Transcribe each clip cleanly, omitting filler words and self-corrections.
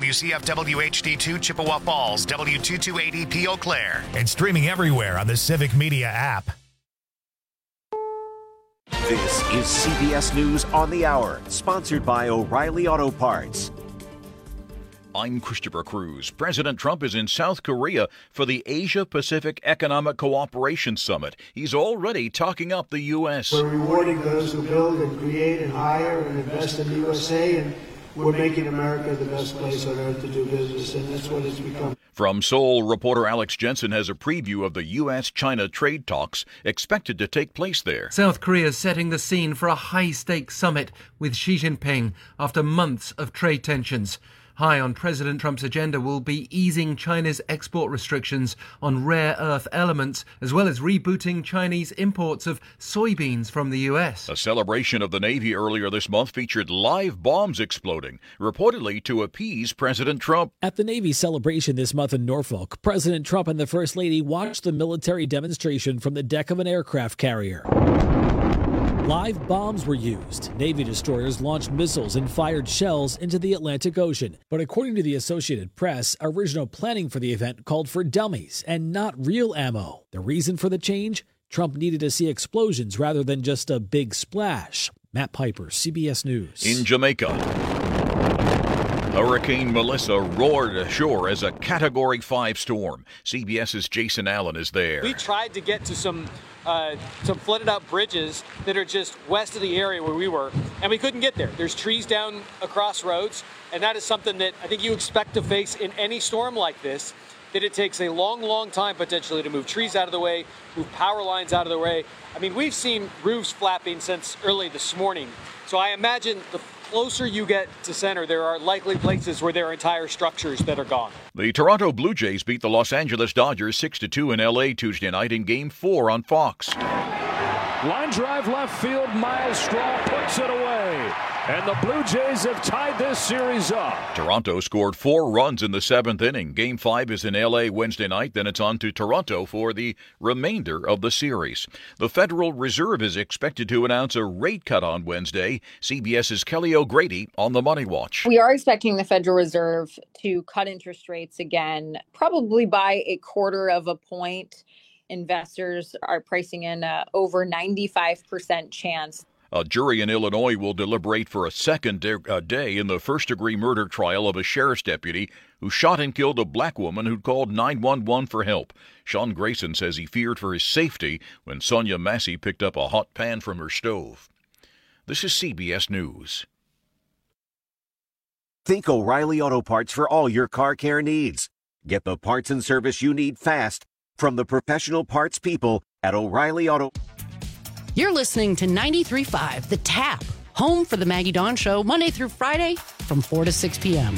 WCFW HD2 Chippewa Falls, W2280P Eau Claire, and streaming everywhere on the Civic Media app. This is CBS News on the Hour, sponsored by O'Reilly Auto Parts. I'm Christopher Cruz. President Trump is in South Korea for the Asia-Pacific Economic Cooperation Summit. He's already talking up the U.S. We're rewarding those who build and create and hire and invest in the USA, and we're making America the best place on earth to do business, and that's what it's become. From Seoul, reporter Alex Jensen has a preview of the U.S.-China trade talks expected to take place there. South Korea is setting the scene for a high-stakes summit with Xi Jinping after months of trade tensions. High on President Trump's agenda will be easing China's export restrictions on rare earth elements, as well as rebooting Chinese imports of soybeans from the U.S. A celebration of the Navy earlier this month featured live bombs exploding, reportedly to appease President Trump. At the Navy celebration this month in Norfolk, President Trump and the First Lady watched the military demonstration from the deck of an aircraft carrier. Live bombs were used. Navy destroyers launched missiles and fired shells into the Atlantic Ocean. But according to the Associated Press, original planning for the event called for dummies and not real ammo. The reason for the change? Trump needed to see explosions rather than just a big splash. Matt Piper, CBS News. In Jamaica, Hurricane Melissa roared ashore as a Category 5 storm. CBS's Jason Allen is there. We tried to get to some flooded out bridges that are just west of the area where we were, and we couldn't get there. There's trees down across roads, and that is something that I think you expect to face in any storm like this, that it takes a long, long time potentially to move trees out of the way, move power lines out of the way. I mean, we've seen roofs flapping since early this morning. So I imagine the closer you get to center, there are likely places where there are entire structures that are gone. The Toronto Blue Jays beat the Los Angeles Dodgers 6-2 in L.A. Tuesday night in Game 4 on Fox. Line drive left field, Miles Straw puts it away. And the Blue Jays have tied this series up. Toronto scored 4 runs in the 7th inning. Game 5 is in L.A. Wednesday night. Then it's on to Toronto for the remainder of the series. The Federal Reserve is expected to announce a rate cut on Wednesday. CBS's Kelly O'Grady on the Money Watch. We are expecting the Federal Reserve to cut interest rates again, probably by 1/4 point. Investors are pricing in over 95% chance. A jury in Illinois will deliberate for a second day in the first-degree murder trial of a sheriff's deputy who shot and killed a black woman who'd called 911 for help. Sean Grayson says he feared for his safety when Sonia Massey picked up a hot pan from her stove. This is CBS News. Think O'Reilly Auto Parts for all your car care needs. Get the parts and service you need fast from the professional parts people at O'Reilly Auto. You're listening to 93.5 The Tap, home for the Maggie Dawn Show, Monday through Friday from 4 to 6 p.m.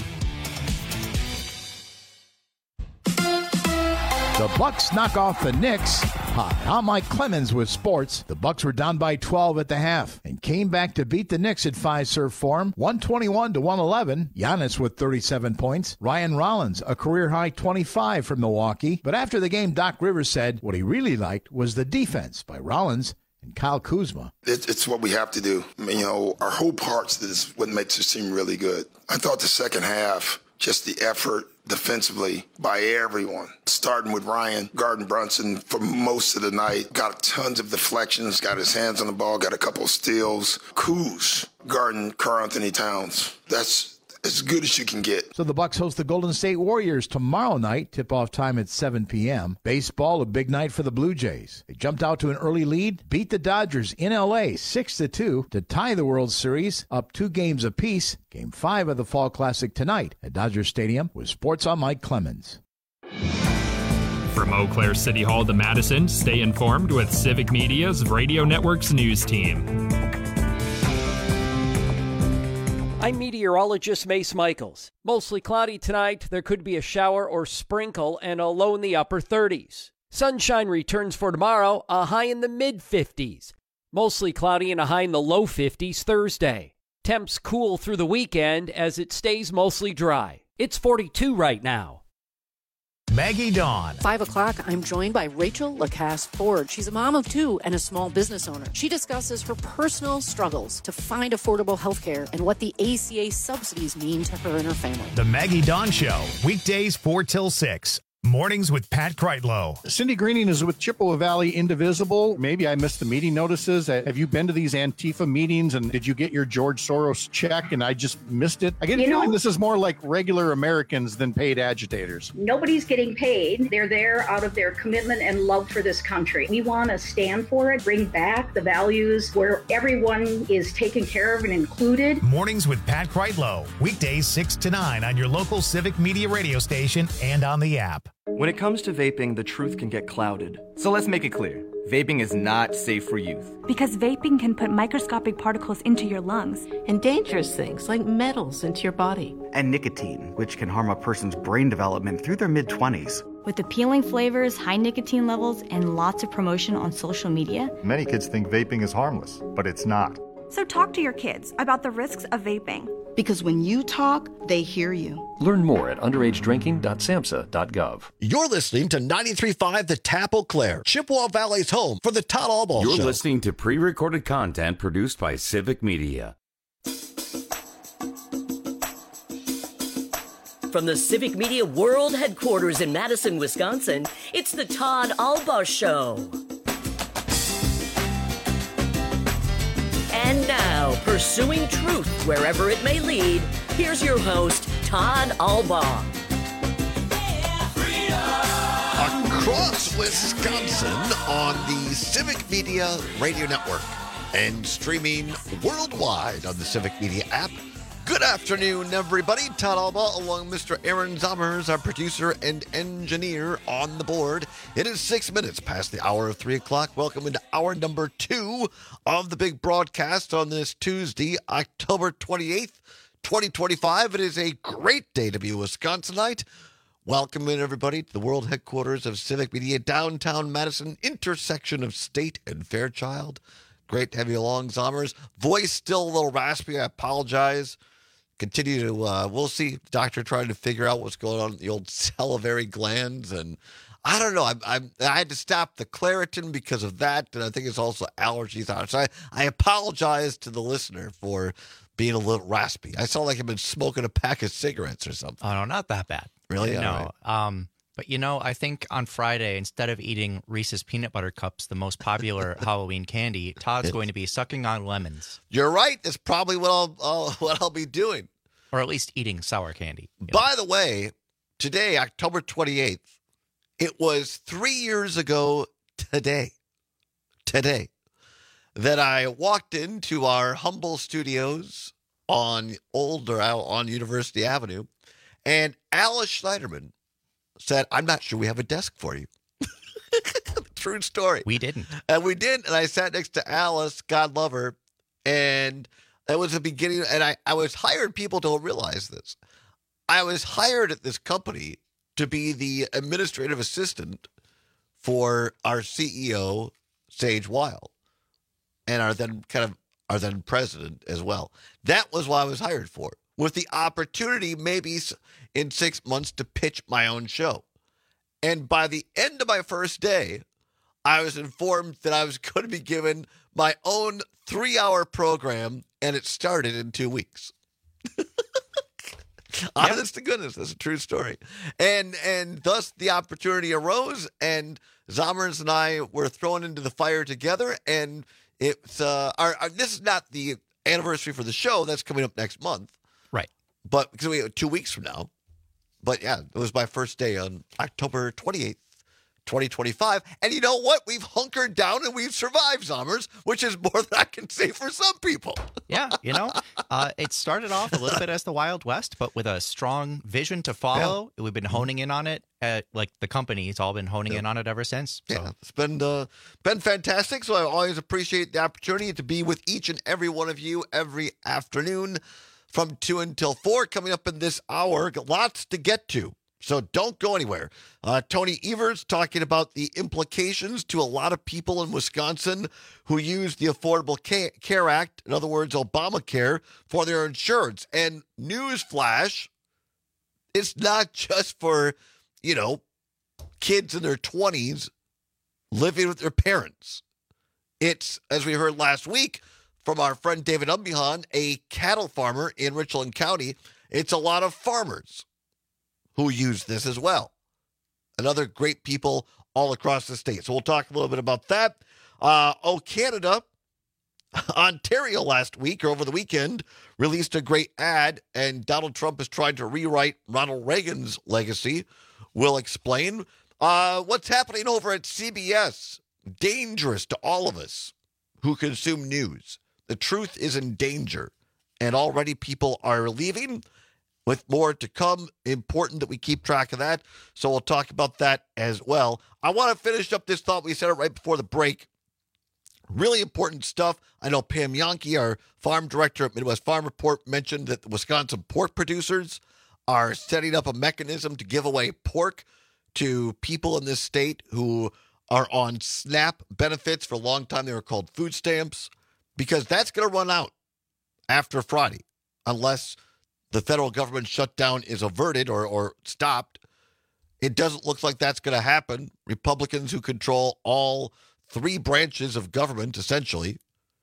The Bucks knock off the Knicks. Hi, I'm Mike Clemens with sports. The Bucks were down by 12 at the half and came back to beat the Knicks at Fiserv Forum, 121-111. Giannis with 37 points. Ryan Rollins, a career-high 25 from Milwaukee. But after the game, Doc Rivers said what he really liked was the defense by Rollins and Kyle Kuzma. It's what we have to do. I mean, our whole parts is what makes us seem really good. I thought the second half, just the effort defensively by everyone, starting with Ryan Garden-Brunson for most of the night, got tons of deflections, got his hands on the ball, got a couple of steals. Kuz, Garden, Karl-Anthony Towns. That's as good as you can get. So the Bucks host the Golden State Warriors tomorrow night, tip-off time at 7 p.m. Baseball, a big night for the Blue Jays. They jumped out to an early lead, beat the Dodgers in L.A. 6-2 to tie the World Series, up 2 games apiece. Game 5 of the Fall Classic tonight at Dodger Stadium with Sports on Mike Clemens. From Eau Claire City Hall to Madison, stay informed with Civic Media's Radio Network's news team. I'm meteorologist Mace Michaels. Mostly cloudy tonight. There could be a shower or sprinkle and a low in the upper 30s. Sunshine returns for tomorrow, a high in the mid-50s. Mostly cloudy and a high in the low 50s Thursday. Temps cool through the weekend as it stays mostly dry. It's 42 right now. Maggie Dawn. 5 o'clock, I'm joined by Rachel Lacasse Ford. She's a mom of 2 and a small business owner. She discusses her personal struggles to find affordable health care and what the ACA subsidies mean to her and her family. The Maggie Dawn Show, weekdays 4 till 6. Mornings with Pat Kreitlow. Cindy Greening is with Chippewa Valley Indivisible. Maybe I missed the meeting notices. Have you been to these Antifa meetings, and did you get your George Soros check and I just missed it? I get a feeling this is more like regular Americans than paid agitators. Nobody's getting paid. They're there out of their commitment and love for this country. We want to stand for it, bring back the values where everyone is taken care of and included. Mornings with Pat Kreitlow, weekdays 6 to 9 on your local Civic Media radio station and on the app. When it comes to vaping, the truth can get clouded. So let's make it clear. Vaping is not safe for youth. Because vaping can put microscopic particles into your lungs. And dangerous things like metals into your body. And nicotine, which can harm a person's brain development through their mid-20s. With appealing flavors, high nicotine levels, and lots of promotion on social media. Many kids think vaping is harmless, but it's not. So talk to your kids about the risks of vaping. Because when you talk, they hear you. Learn more at underagedrinking.samhsa.gov. You're listening to 93.5 The Tap Eau Claire, Chippewa Valley's home for the Todd Albaugh Show. You're listening to pre-recorded content produced by Civic Media. From the Civic Media World Headquarters in Madison, Wisconsin, it's the Todd Albaugh Show. And now, pursuing truth wherever it may lead, here's your host, Todd Albaugh. Across Wisconsin on the Civic Media Radio Network and streaming worldwide on the Civic Media app. Good afternoon, everybody. Todd Albaugh along with Mr. Aaron Zommers, our producer and engineer on the board. It is 6 minutes past the hour of 3 o'clock. Welcome into hour number 2 of the big broadcast on this Tuesday, October 28th, 2025. It is a great day to be a Wisconsinite. Welcome in, everybody, to the world headquarters of Civic Media, downtown Madison, intersection of State and Fairchild. Great to have you along, Zommers. Voice still a little raspy. I apologize. Continue to, we'll see. Doctor trying to figure out what's going on with the old salivary glands. And I don't know. I had to stop the Claritin because of that. And I think it's also allergies on it. So I apologize to the listener for being a little raspy. I sound like I've been smoking a pack of cigarettes or something. Oh, no, not that bad. Really? No. Right. But, I think on Friday, instead of eating Reese's Peanut Butter Cups, the most popular Halloween candy, Todd's going to be sucking on lemons. You're right. That's probably what I'll be doing. Or at least eating sour candy. By the way, today, October 28th, it was 3 years ago today, that I walked into our humble studios on University Avenue, and Alice Schneiderman said, "I'm not sure we have a desk for you." True story. We didn't. And we did. And I sat next to Alice, God love her. And that was the beginning. And I was hired, people don't realize this. I was hired at this company to be the administrative assistant for our CEO, Sage Weil, and our then president as well. That was what I was hired for, with the opportunity maybe in 6 months to pitch my own show. And by the end of my first day, I was informed that I was going to be given my own 3-hour program, and it started in 2 weeks. Honest to goodness, that's a true story. And thus the opportunity arose, and Zommers and I were thrown into the fire together, and it's this is not the anniversary for the show. That's coming up next month. Right. But because we have 2 weeks from now. But yeah, it was my first day on October 28th, 2025. And you know what? We've hunkered down and we've survived, Zommers, which is more than I can say for some people. Yeah, it started off a little bit as the Wild West, but with a strong vision to follow. Yeah. We've been honing in on it. Like the company's all been honing in on it ever since. So. Yeah, it's been fantastic. So I always appreciate the opportunity to be with each and every one of you every afternoon from 2 until 4. Coming up in this hour, lots to get to. So don't go anywhere. Tony Evers talking about the implications to a lot of people in Wisconsin who use the Affordable Care Act, in other words, Obamacare, for their insurance. And newsflash, it's not just for, kids in their 20s living with their parents. It's, as we heard last week from our friend David Umbihan, a cattle farmer in Richland County. It's a lot of farmers who use this as well, and other great people all across the state. So we'll talk a little bit about that. Canada, Ontario last week or over the weekend released a great ad, and Donald Trump is trying to rewrite Ronald Reagan's legacy. We'll explain. What's happening over at CBS? Dangerous to all of us who consume news. The truth is in danger, and already people are leaving with more to come. Important that we keep track of that, so we'll talk about that as well. I want to finish up this thought. We said it right before the break. Really important stuff. I know Pam Yonke, our farm director at Midwest Farm Report, mentioned that the Wisconsin pork producers are setting up a mechanism to give away pork to people in this state who are on SNAP benefits. For a long time, they were called food stamps, because that's going to run out after Friday, unless the federal government shutdown is averted or stopped. It doesn't look like that's going to happen. Republicans who control all three branches of government, essentially,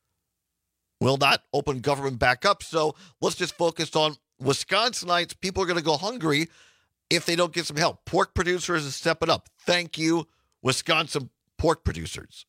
will not open government back up. So let's just focus on Wisconsinites. People are going to go hungry if they don't get some help. Pork producers are stepping up. Thank you, Wisconsin pork producers.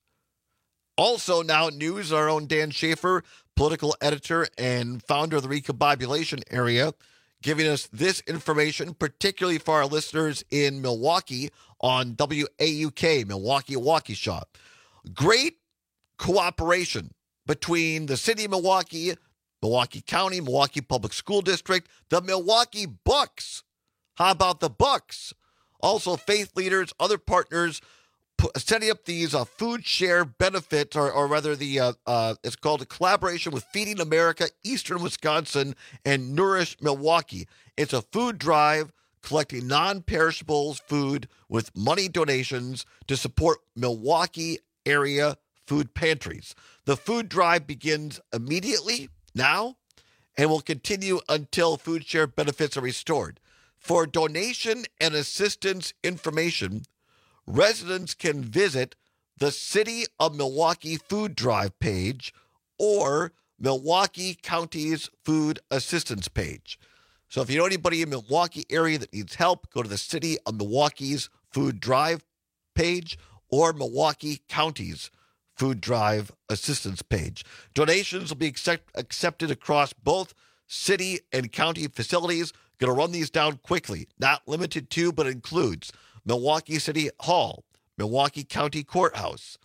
Also now news, our own Dan Schaefer, political editor and founder of the Recombobulation Area, giving us this information, particularly for our listeners in Milwaukee on WAUK, Milwaukee Waukesha. Great cooperation between the city of Milwaukee, Milwaukee County, Milwaukee Public School District, the Milwaukee Bucks. How about the Bucks? Also faith leaders, other partners, setting up these food share benefits, or rather it's called a collaboration with Feeding America, Eastern Wisconsin, and Nourish Milwaukee. It's a food drive collecting non-perishables food with money donations to support Milwaukee area food pantries. The food drive begins immediately now and will continue until food share benefits are restored. For donation and assistance information, residents can visit the City of Milwaukee Food Drive page or Milwaukee County's Food Assistance page. So if you know anybody in the Milwaukee area that needs help, go to the City of Milwaukee's Food Drive page or Milwaukee County's Food Drive Assistance page. Donations will be accepted across both city and county facilities. Going to run these down quickly. Not limited to, but includes Milwaukee City Hall, Milwaukee County Courthouse,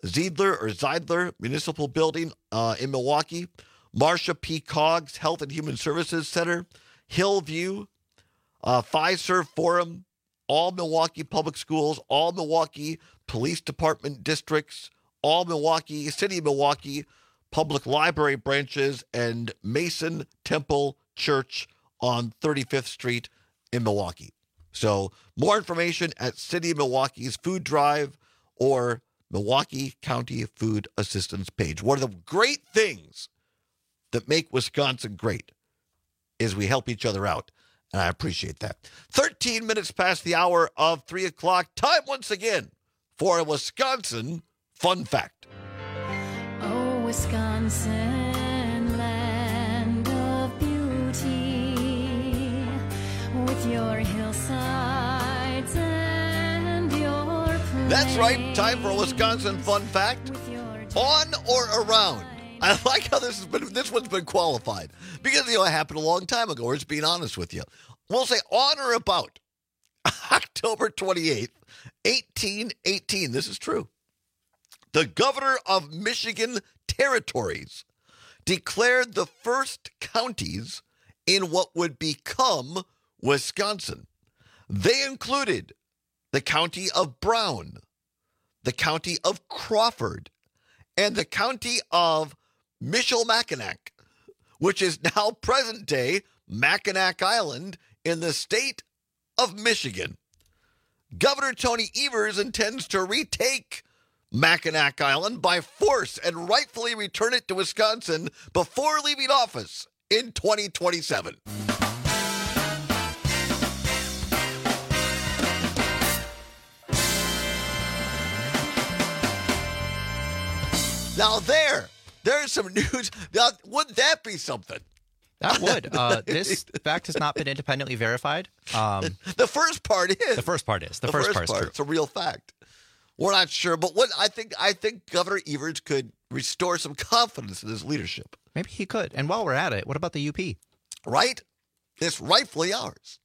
Zeidler Municipal Building in Milwaukee, Marcia P. Coggs Health and Human Services Center, Hillview, Fiserv Forum, all Milwaukee Public Schools, all Milwaukee Police Department districts, all Milwaukee, City of Milwaukee Public Library branches, and Mason Temple Church on 35th Street in Milwaukee. So more information at City of Milwaukee's Food Drive or Milwaukee County Food Assistance page. One of the great things that make Wisconsin great is we help each other out, and I appreciate that. 13 minutes past the hour of 3 o'clock. Time once again for a Wisconsin Fun Fact. Oh, Wisconsin, land of beauty, with your hillsides and your plains. That's right. Time for a Wisconsin Fun Fact. On or around. I like how this one's been qualified because, it happened a long time ago. We're just being honest with you. We'll say on or about October 28th, 1818. This is true. The governor of Michigan Territories declared the first counties in what would become Wisconsin. They included the county of Brown, the county of Crawford, and the county of Michilimackinac, which is now present-day Mackinac Island in the state of Michigan. Governor Tony Evers intends to retake Mackinac Island by force and rightfully return it to Wisconsin before leaving office in 2027. Now there's some news. Now, wouldn't that be something? That would. This fact has not been independently verified. The first part is. The first part is. The first part is true. It's a real fact. We're not sure, but what I think Governor Evers could restore some confidence in his leadership. Maybe he could. And while we're at it, what about the UP? Right? It's rightfully ours.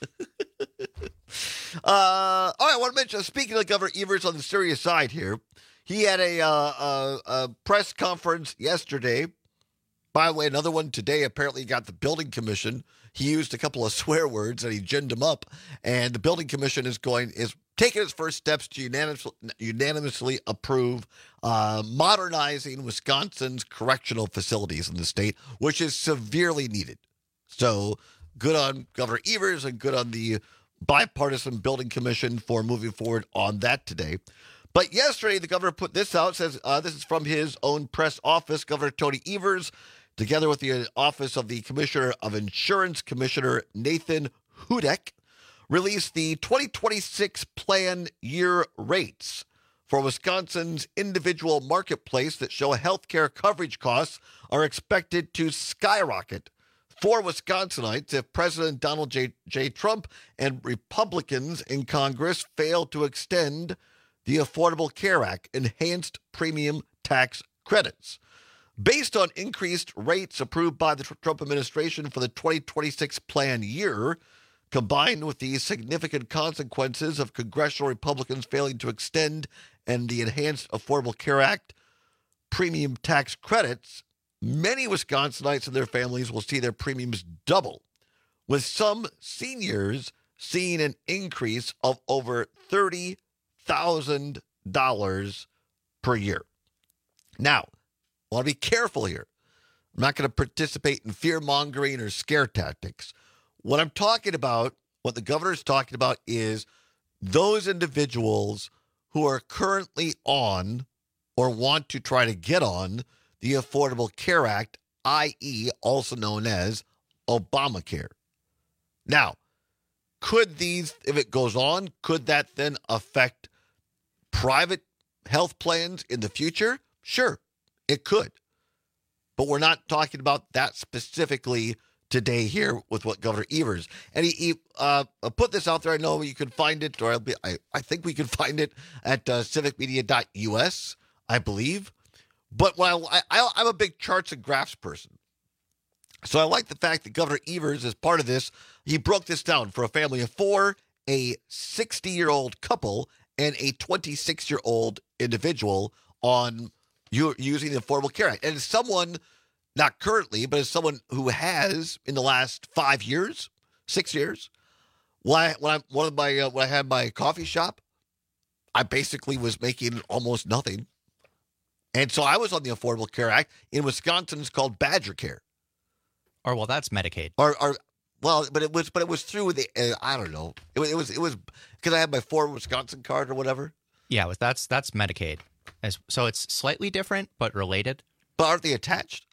All right, I want to mention, speaking of Governor Evers on the serious side here, he had a press conference yesterday. By the way, another one today. Apparently got the building commission. He used a couple of swear words and he ginned them up. And the building commission is taking its first steps to unanimously approve modernizing Wisconsin's correctional facilities in the state, which is severely needed. So good on Governor Evers and good on the bipartisan building commission for moving forward on that today. But yesterday, the governor put this out, says this is from his own press office. Governor Tony Evers, together with the office of the Commissioner of Insurance, Commissioner Nathan Hudek, released the 2026 plan year rates for Wisconsin's individual marketplace that show healthcare coverage costs are expected to skyrocket for Wisconsinites if President Donald J. Trump and Republicans in Congress fail to extend the Affordable Care Act enhanced premium tax credits. Based on increased rates approved by the Trump administration for the 2026 plan year, combined with the significant consequences of congressional Republicans failing to extend and the enhanced Affordable Care Act premium tax credits, many Wisconsinites and their families will see their premiums double, with some seniors seeing an increase of over $30,000 per year. Now, I want to be careful here. I'm not going to participate in fear-mongering or scare tactics. What I'm talking about, what the governor's talking about, is those individuals who are currently on or want to try to get on the Affordable Care Act, i.e., also known as Obamacare. Now, could these, if it goes on, could that then affect private health plans in the future? Sure, it could. But we're not talking about that specifically today here with what Governor Evers. And he put this out there. I know you can find it, or I think we can find it at civicmedia.us, I believe. But while I'm a big charts and graphs person, so I like the fact that Governor Evers, as part of this, he broke this down for a family of four, a 60-year-old couple, and a 26-year-old individual on using the Affordable Care Act. And as someone, not currently, but as someone who has in the last 5 years, 6 years, when I had my coffee shop, I basically was making almost nothing. And so I was on the Affordable Care Act. In Wisconsin, it's called Badger Care. Or, well, that's Medicaid. But it was through the I don't know. It was because I had my Wisconsin card or whatever. Yeah, that's Medicaid. So it's slightly different but related. But aren't they attached?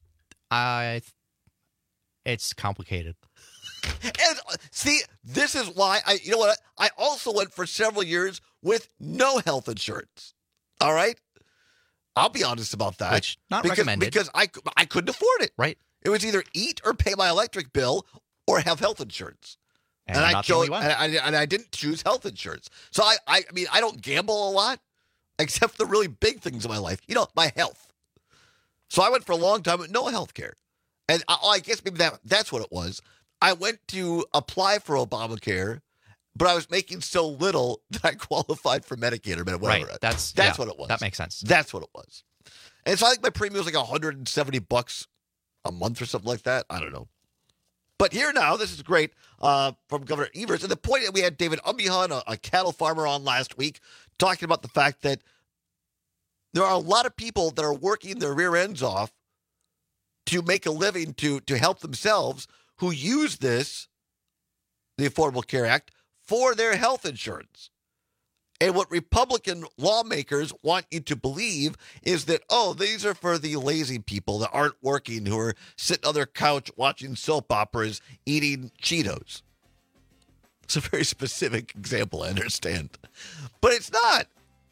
It's complicated. And see, this is why I also went for several years with no health insurance. All right, I'll be honest about that. Which not recommended because I couldn't afford it. Right. It was either eat or pay my electric bill or have health insurance. And I chose, and I didn't choose health insurance. So I mean, I don't gamble a lot, except for the really big things in my life. My health. So I went for a long time with no health care. And I guess maybe that's what it was. I went to apply for Obamacare, but I was making so little that I qualified for Medicaid or whatever. Right. That's what it was. That makes sense. That's what it was. And so I think my premium was like $170 a month or something like that. I don't know. But here now, this is great from Governor Evers. And the point that we had David Umbihan, a cattle farmer, on last week, talking about the fact that there are a lot of people that are working their rear ends off to make a living, to help themselves, who use the Affordable Care Act, for their health insurance. And what Republican lawmakers want you to believe is that, these are for the lazy people that aren't working, who are sitting on their couch watching soap operas, eating Cheetos. It's a very specific example, I understand. But it's not.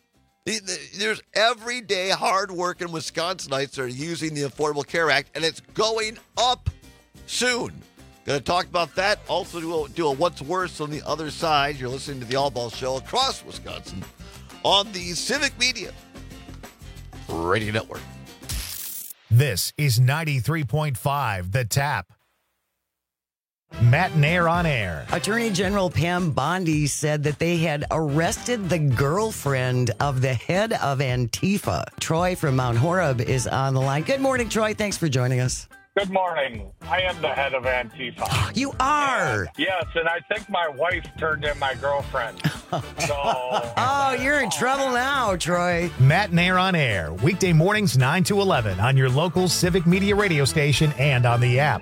There's everyday hard-working Wisconsinites that are using the Affordable Care Act, and it's going up soon. Going to talk about that. Also, do a what's worse on the other side. You're listening to the All Ball Show across Wisconsin on the Civic Media Radio Network. This is 93.5 The Tap. Matt and Air on Air. Attorney General Pam Bondi said that they had arrested the girlfriend of the head of Antifa. Troy from Mount Horeb is on the line. Good morning, Troy. Thanks for joining us. Good morning. I am the head of Antifa. You are? Yes, and I think my wife turned in my girlfriend. Oh, you're in trouble now, Troy. Matt and Air on Air. Weekday mornings 9 to 11 on your local Civic Media radio station and on the app.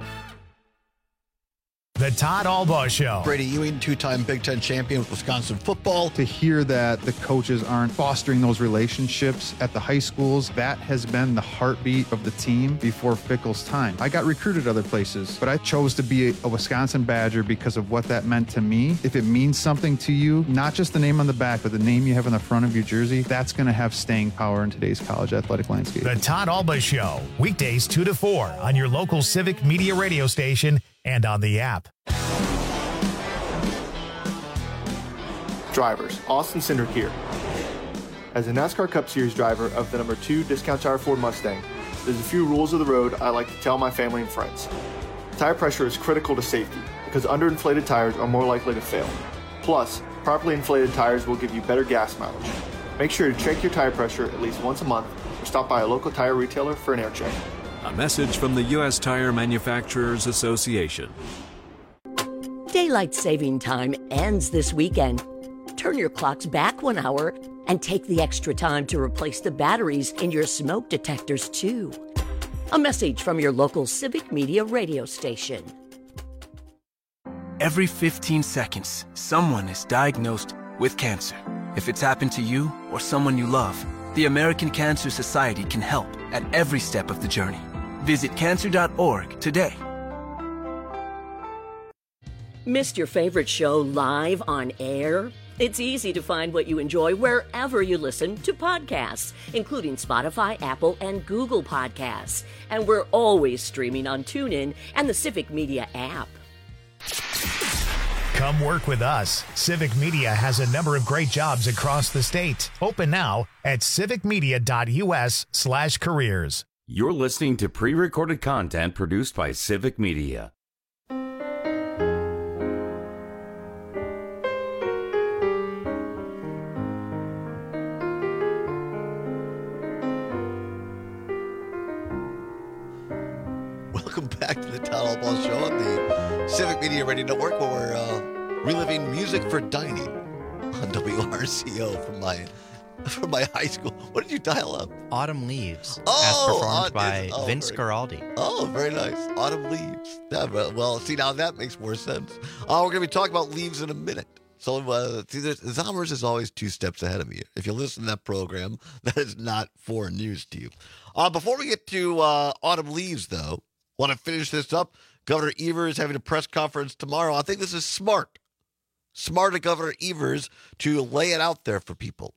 The Todd Albaugh Show. Brady Ewing, two-time Big Ten champion with Wisconsin football. To hear that the coaches aren't fostering those relationships at the high schools, that has been the heartbeat of the team before Fickell's time. I got recruited other places, but I chose to be a Wisconsin Badger because of what that meant to me. If it means something to you, not just the name on the back, but the name you have on the front of your jersey, that's going to have staying power in today's college athletic landscape. The Todd Albaugh Show. Weekdays 2 to 4 on your local Civic Media radio station and on the app. Drivers, Austin Cindric here. As a NASCAR Cup Series driver of the number 2 Discount Tire Ford Mustang, there's a few rules of the road I like to tell my family and friends. Tire pressure is critical to safety because underinflated tires are more likely to fail. Plus, properly inflated tires will give you better gas mileage. Make sure to check your tire pressure at least once a month or stop by a local tire retailer for an air check. A message from the U.S. Tire Manufacturers Association. Daylight saving time ends this weekend. Turn your clocks back 1 hour and take the extra time to replace the batteries in your smoke detectors, too. A message from your local Civic Media radio station. Every 15 seconds, someone is diagnosed with cancer. If it's happened to you or someone you love, the American Cancer Society can help at every step of the journey. Visit cancer.org today. Missed your favorite show live on air? It's easy to find what you enjoy wherever you listen to podcasts, including Spotify, Apple, and Google Podcasts. And we're always streaming on TuneIn and the Civic Media app. Come work with us. Civic Media has a number of great jobs across the state. Open now at civicmedia.us/careers. You're listening to pre-recorded content produced by Civic Media. Welcome back to the Todd Albaugh Show on the Civic Media Radio Network, where we're reliving music for dining on WRCO from my high school. What did you dial up? Autumn Leaves, as performed by Vince Guaraldi. Oh, very nice. Autumn Leaves. Yeah, well, see, now that makes more sense. We're going to be talking about leaves in a minute. So, Zommers is always 2 steps ahead of me. If you listen to that program, that is not foreign news to you. Before we get to Autumn Leaves, though, want to finish this up. Governor Evers is having a press conference tomorrow. I think this is smart. Smart of Governor Evers to lay it out there for people.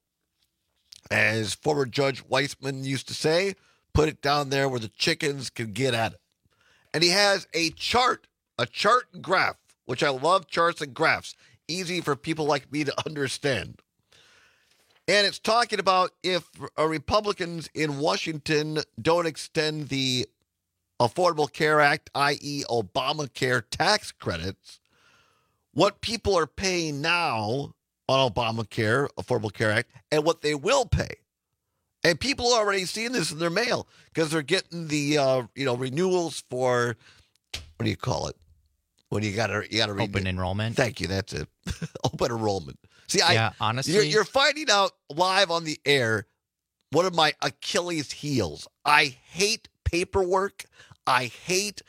As former Judge Weissman used to say, put it down there where the chickens can get at it. And he has a chart and graph, which I love charts and graphs. Easy for people like me to understand. And it's talking about if Republicans in Washington don't extend the Affordable Care Act, i.e. Obamacare tax credits, what people are paying now on Obamacare, Affordable Care Act, and what they will pay. And people are already seeing this in their mail because they're getting the renewals for, what do you call it? When you gotta open enrollment. Thank you. That's it. Open enrollment. See, honestly, you're finding out live on the air one of my Achilles heels. I hate paperwork. I hate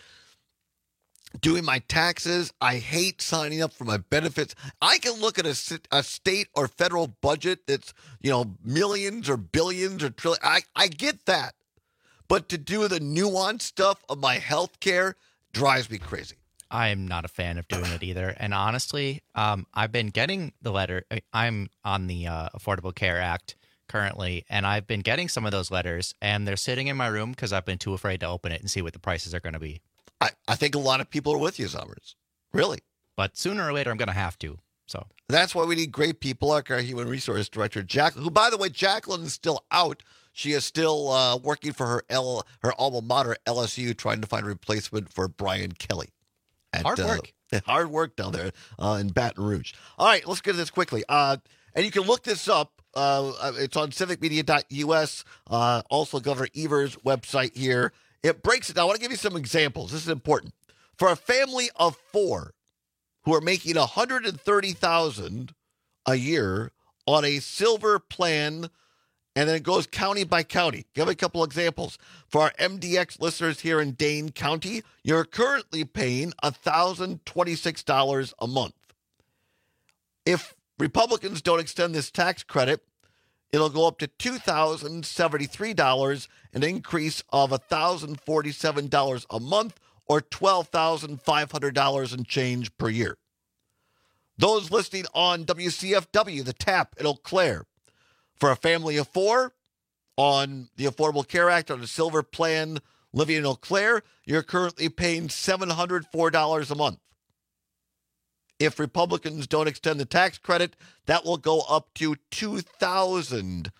doing my taxes. I hate signing up for my benefits. I can look at a state or federal budget that's, millions or billions or trillions. I get that. But to do the nuanced stuff of my health care drives me crazy. I am not a fan of doing it either. And honestly, I've been getting the letter. I'm on the Affordable Care Act currently, and I've been getting some of those letters, and they're sitting in my room because I've been too afraid to open it and see what the prices are going to be. I think a lot of people are with you, Summers. Really. But sooner or later, I'm going to have to. So that's why we need great people like our Human Resource Director, Jacqueline, who, by the way, Jacqueline is still out. She is still working for her alma mater, LSU, trying to find a replacement for Brian Kelly. Hard work. Hard work down there in Baton Rouge. All right, let's get to this quickly. And you can look this up. It's on civicmedia.us, also Governor Evers' website here. It breaks it down. I want to give you some examples. This is important. For a family of 4 who are making $130,000 a year on a silver plan, and then it goes county by county. Give a couple examples. For our MDX listeners here in Dane County, you're currently paying $1,026 a month. If Republicans don't extend this tax credit, it'll go up to $2,073, an increase of $1,047 a month, or $12,500 and change per year. Those listening on WCFW, the TAP in Eau Claire, for a family of 4 on the Affordable Care Act on a silver plan living in Eau Claire, you're currently paying $704 a month. If Republicans don't extend the tax credit, that will go up to $2,703.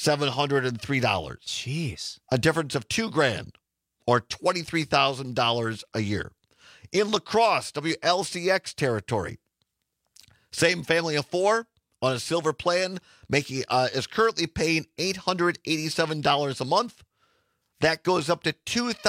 Jeez. A difference of $2,000 or $23,000 a year. In La Crosse, WLCX territory, same family of 4 on a silver plan, is currently paying $887 a month. That goes up to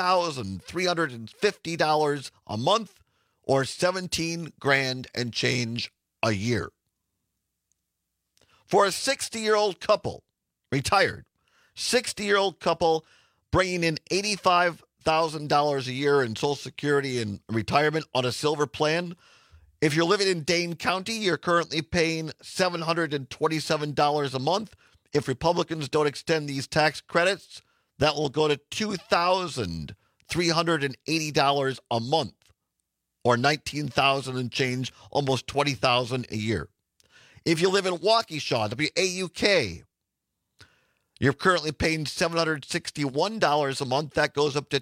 $2,350 a month, or $17,000 and change a year. For a 60-year-old couple, retired, 60-year-old couple bringing in $85,000 a year in Social Security and retirement on a silver plan, if you're living in Dane County, you're currently paying $727 a month. If Republicans don't extend these tax credits, that will go to $2,380 a month, or $19,000 and change, almost $20,000 a year. If you live in Waukesha, WAUK, you're currently paying $761 a month. That goes up to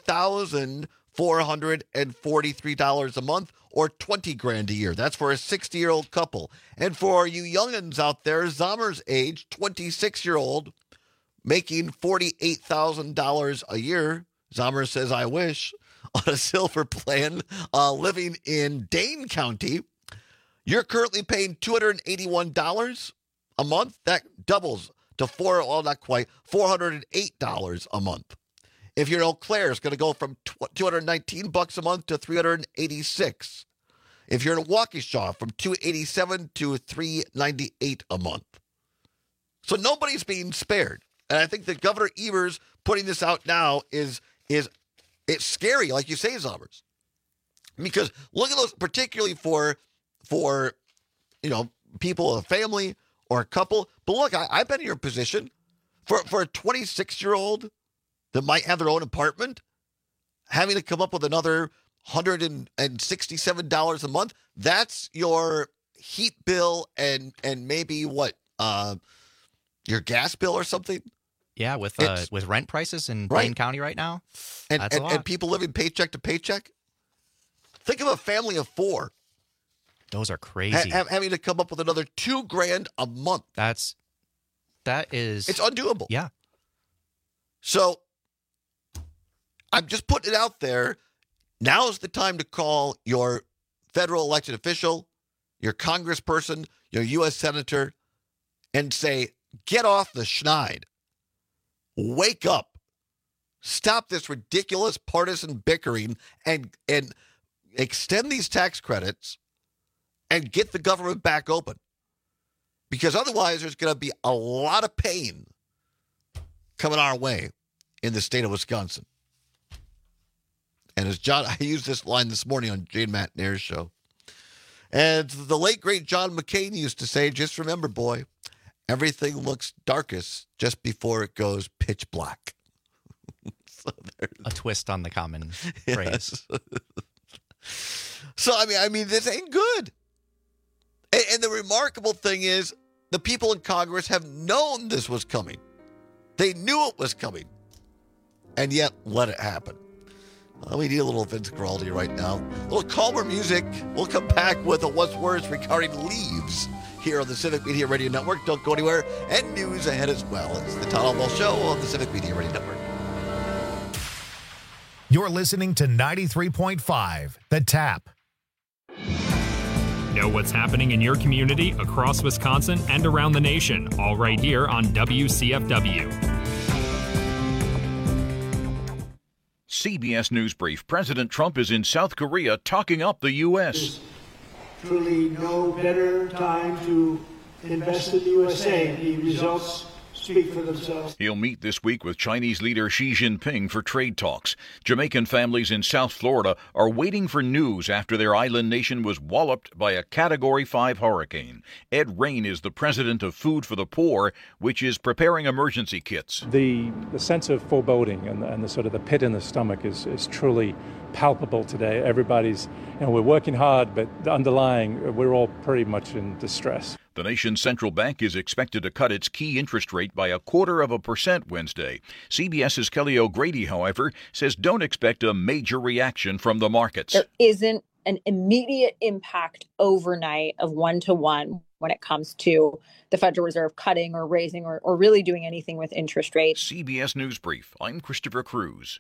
$2,443 a month, or $20,000 a year. That's for a 60-year-old couple. And for you youngins out there, Zomer's age, 26-year-old, making $48,000 a year. Zomer says, I wish, on a silver plan, living in Dane County, you're currently paying $281 a month. That doubles to $408 a month. If you're in Eau Claire, it's going to go from $219 a month to $386. If you're in Waukesha, from $287 to $398 a month. So nobody's being spared. And I think that Governor Evers putting this out now is it's scary, like you say, Zombers. Because look at those, particularly for people, a family or a couple. But look, I've been in your position. For a 26-year-old that might have their own apartment, having to come up with another $167 a month, that's your heat bill and maybe what, your gas bill or something? Yeah, with rent prices in Dane County right now, that's a lot. And people living paycheck to paycheck. Think of a family of 4. Those are crazy. Having to come up with another $2,000 a month. It's undoable. Yeah. So I'm just putting it out there. Now is the time to call your federal elected official, your congressperson, your U.S. senator, and say, get off the schneid. Wake up. Stop this ridiculous partisan bickering and extend these tax credits and get the government back open. Because otherwise there's going to be a lot of pain coming our way in the state of Wisconsin. And as I used this line this morning on Jane Matt Nair's show. And the late, great John McCain used to say, just remember, boy, everything looks darkest just before it goes pitch black. So a twist on the common phrase. So, I mean, this ain't good. And the remarkable thing is, The people in Congress have known this was coming. They knew it was coming, and yet let it happen. We need a little Vince Guaraldi right now. A little calmer music. We'll come back with a What's Worse regarding leaves here on the Civic Media Radio Network. Don't go anywhere. And news ahead as well. It's the Todd Alwell Show on the Civic Media Radio Network. You're listening to 93.5 The Tap. Know what's happening in your community, across Wisconsin, and around the nation, all right here on WCFW. CBS News Brief. President Trump is in South Korea talking up the U.S. Truly no better time to invest in the USA. The results speak for themselves. He'll meet this week with Chinese leader Xi Jinping for trade talks. Jamaican families in South Florida are waiting for news after their island nation was walloped by a Category 5 hurricane. Ed Rain is the president of Food for the Poor, which is preparing emergency kits. The sense of foreboding and the sort of the pit in the stomach is truly palpable today. Everybody's, we're working hard, but underlying, we're all pretty much in distress. The nation's central bank is expected to cut its key interest rate by 0.25% Wednesday. CBS's Kelly O'Grady, however, says don't expect a major reaction from the markets. There isn't an immediate impact overnight of one-to-one when it comes to the Federal Reserve cutting or raising or really doing anything with interest rates. CBS News Brief. I'm Christopher Cruz.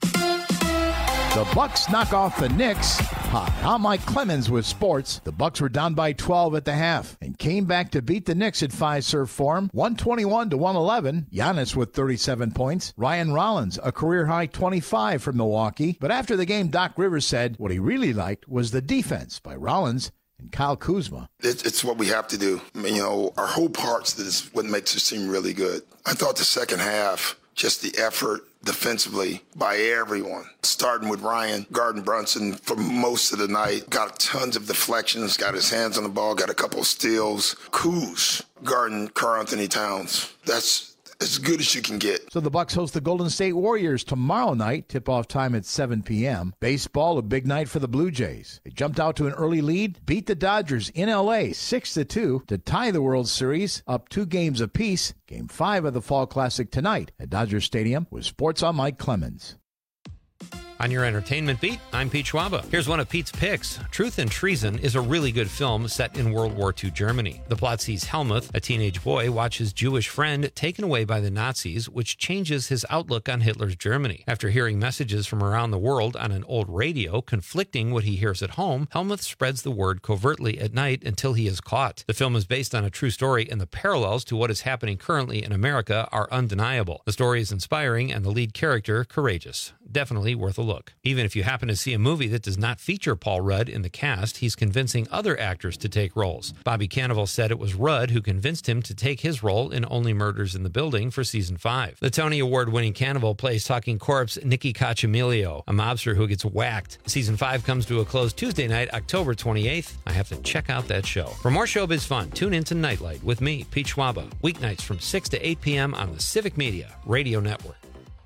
The Bucks knock off the Knicks. Hi, I'm Mike Clemens with sports. The Bucks were down by 12 at the half and came back to beat the Knicks at Fiserv Forum, 121-111. Giannis with 37 points. Ryan Rollins, a career-high 25 from Milwaukee. But after the game, Doc Rivers said what he really liked was the defense by Rollins and Kyle Kuzma. It's what we have to do. Our whole parts is what makes us team really good. I thought the second half, just the effort defensively by everyone, starting with Ryan guarding Brunson for most of the night. Got tons of deflections, got his hands on the ball, got a couple of steals. Kuz guarding Karl Anthony Towns. That's as good as you can get. So the Bucks host the Golden State Warriors tomorrow night. Tip-off time at 7 p.m. Baseball, a big night for the Blue Jays. They jumped out to an early lead, beat the Dodgers in L.A. 6-2 to tie the World Series, up 2 games apiece. Game 5 of the Fall Classic tonight at Dodger Stadium with Sports on Mike Clemens. On your entertainment beat, I'm Pete Schwaba. Here's one of Pete's picks. Truth and Treason is a really good film set in World War II Germany. The plot sees Helmuth, a teenage boy, watch his Jewish friend taken away by the Nazis, which changes his outlook on Hitler's Germany. After hearing messages from around the world on an old radio conflicting what he hears at home, Helmuth spreads the word covertly at night until he is caught. The film is based on a true story, and the parallels to what is happening currently in America are undeniable. The story is inspiring and the lead character courageous. Definitely worth a look. Even if you happen to see a movie that does not feature Paul Rudd in the cast, he's convincing other actors to take roles. Bobby Cannavale said it was Rudd who convinced him to take his role in Only Murders in the Building for season 5. The Tony Award-winning Cannavale plays Talking Corpse Nicky Cacciamilio, a mobster who gets whacked. Season 5 comes to a close Tuesday night, October 28th. I have to check out that show. For more showbiz fun, tune in to Nightlight with me, Pete Schwaba, weeknights from 6 to 8 p.m. on the Civic Media Radio Network.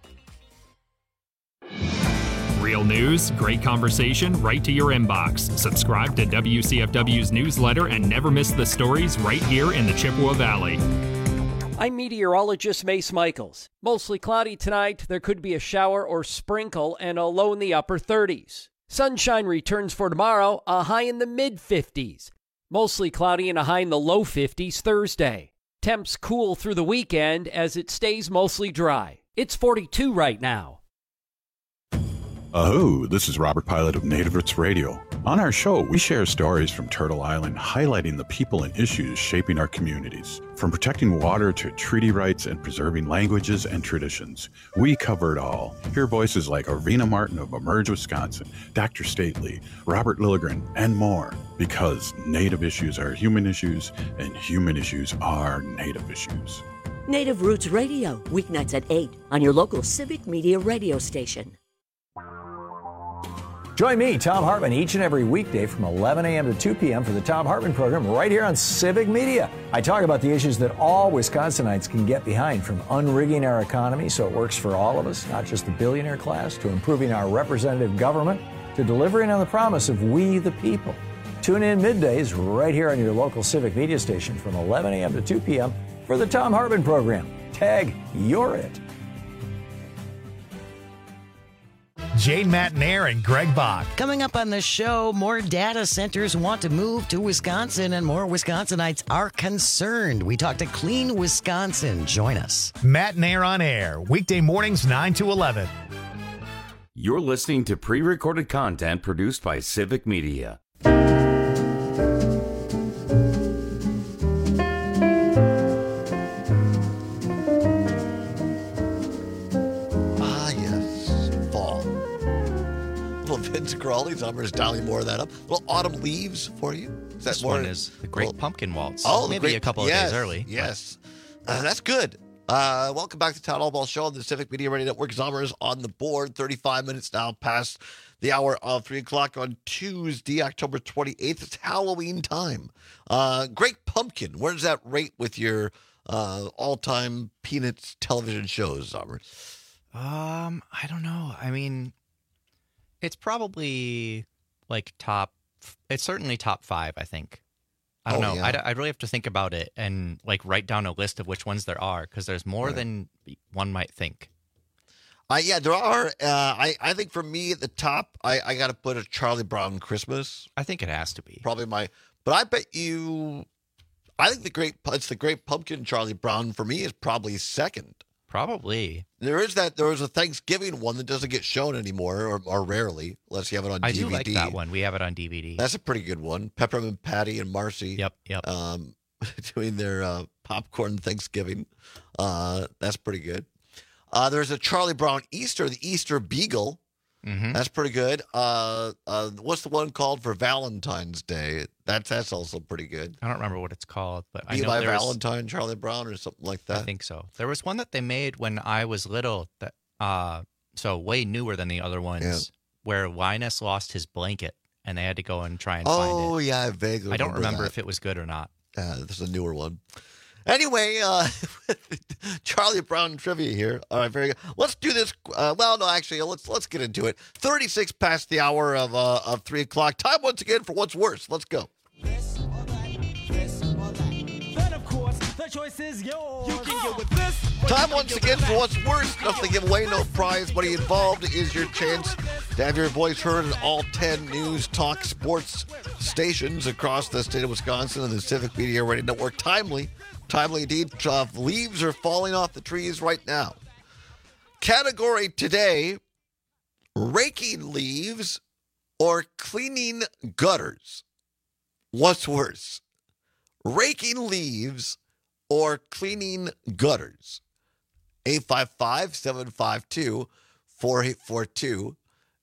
Real news, great conversation, right to your inbox. Subscribe to WCFW's newsletter and never miss the stories right here in the Chippewa Valley. I'm meteorologist Mace Michaels. Mostly cloudy tonight. There could be a shower or sprinkle and a low in the upper 30s. Sunshine returns for tomorrow, a high in the mid-50s. Mostly cloudy and a high in the low 50s Thursday. Temps cool through the weekend as it stays mostly dry. It's 42 right now. Aho, this is Robert Pilot of Native Roots Radio. On our show, we share stories from Turtle Island highlighting the people and issues shaping our communities. From protecting water to treaty rights and preserving languages and traditions, we cover it all. Hear voices like Arvina Martin of Emerge Wisconsin, Dr. Stately, Robert Lilligren, and more. Because Native issues are human issues, and human issues are Native issues. Native Roots Radio, weeknights at 8 on your local Civic Media radio station. Join me, Tom Hartman, each and every weekday from 11 a.m. to 2 p.m. for the Tom Hartman program right here on Civic Media. I talk about the issues that all Wisconsinites can get behind, from unrigging our economy so it works for all of us, not just the billionaire class, to improving our representative government, to delivering on the promise of we the people. Tune in middays right here on your local Civic Media station from 11 a.m. to 2 p.m. for the Thom Hartmann program. Tag, you're it. Jane Matenaer and Greg Bach. Coming up on the show, more data centers want to move to Wisconsin, and more Wisconsinites are concerned. We talk to Clean Wisconsin. Join us. Matenaer on Air, weekday mornings 9 to 11. You're listening to pre-recorded content produced by Civic Media. Vince Crawley, Summers dialing more of that up. Little autumn leaves for you. Is that this more? One is the Great Pumpkin Waltz. Oh, maybe a couple of days early. Yes, that's good. Welcome back to Town Hall Ball Show on the Civic Media Radio Network. Summers on the board. 35 minutes now past the hour of 3 o'clock on Tuesday, October 28th. It's Halloween time. Great Pumpkin. Where does that rate with your all-time Peanuts television shows, Summers? I don't know. I mean, it's probably like it's certainly top 5, I think. I don't know. Yeah. I'd really have to think about it and like write down a list of which ones there are, because there's more than one might think. Yeah, there are. I think for me at the top, I got to put a Charlie Brown Christmas. I think it has to be. Probably but I bet you, I think it's the Great Pumpkin. Charlie Brown for me is probably second. Probably. There was a Thanksgiving one that doesn't get shown anymore, or rarely, unless you have it on DVD. I do like that one. We have it on DVD. That's a pretty good one. Peppermint Patty and Marcy. Yep. Doing their popcorn Thanksgiving. That's pretty good. There's a Charlie Brown Easter, the Easter Beagle. Mm-hmm. That's pretty good. What's the one called for Valentine's Day? That's also pretty good. I don't remember what it's called, but I know by Valentine, Charlie Brown, or something like that. I think so. There was one that they made when I was little that so way newer than the other ones, where Linus lost his blanket and they had to go and try and find it. Oh yeah, I vaguely. I don't remember if it was good or not. This is a newer one. Anyway, Charlie Brown trivia here. All right, very good. Let's do this. Let's get into it. 36 past the hour of 3 o'clock. Time once again for What's Worse. Let's go. Time once again for What's Worse. Nothing to give away, no prize. Money involved is your chance to have your voice heard in all 10 news, talk, sports stations across the state of Wisconsin and the Civic Media Radio Network. Timely indeed. Leaves are falling off the trees right now. Category today, raking leaves or cleaning gutters. What's worse? Raking leaves or cleaning gutters? 855-752-4842.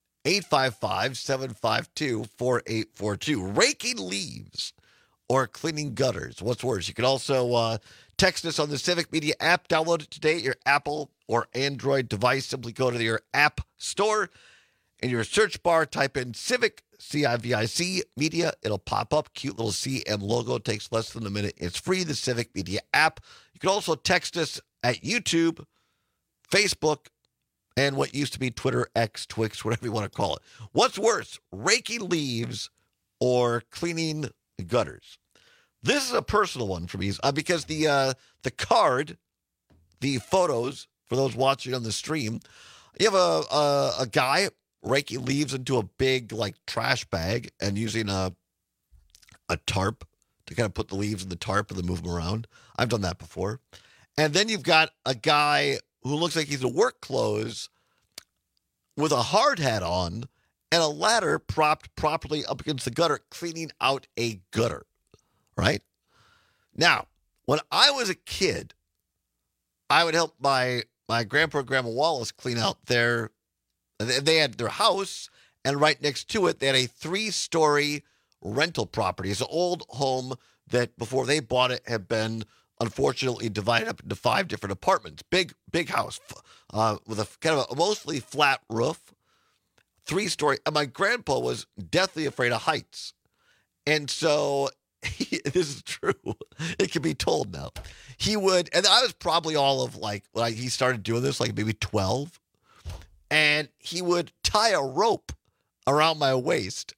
855-752-4842. Raking leaves or cleaning gutters. What's worse? You can also text us on the Civic Media app. Download it today at your Apple or Android device. Simply go to your app store. In your search bar, type in Civic, C-I-V-I-C, Media. It'll pop up. Cute little CM logo. It takes less than a minute. It's free, the Civic Media app. You can also text us at YouTube, Facebook, and what used to be Twitter, X, Twix, whatever you want to call it. What's worse, raking leaves or cleaning gutters? This is a personal one for me because the card, the photos, for those watching on the stream, you have a guy raking leaves into a big trash bag and using a tarp to kind of put the leaves in the tarp and then move them around. I've done that before. And then you've got a guy who looks like he's in work clothes with a hard hat on and a ladder propped properly up against the gutter, cleaning out a gutter, right? Now, when I was a kid, I would help my grandpa and grandma Wallace clean out they had their house, and right next to it, they had a 3-story rental property. It's an old home that before they bought it had been unfortunately divided up into 5 different apartments. Big house with a kind of a mostly flat roof, 3-story. And my grandpa was deathly afraid of heights. And so, this is true. It can be told now. He would, and I was probably all of when he started doing this, maybe 12. And he would tie a rope around my waist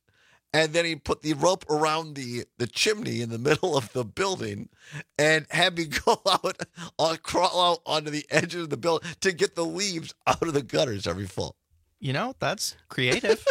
And then he put the rope around the chimney in the middle of the building and had me go out, crawl out onto the edge of the building to get the leaves out of the gutters every fall. You know, that's creative.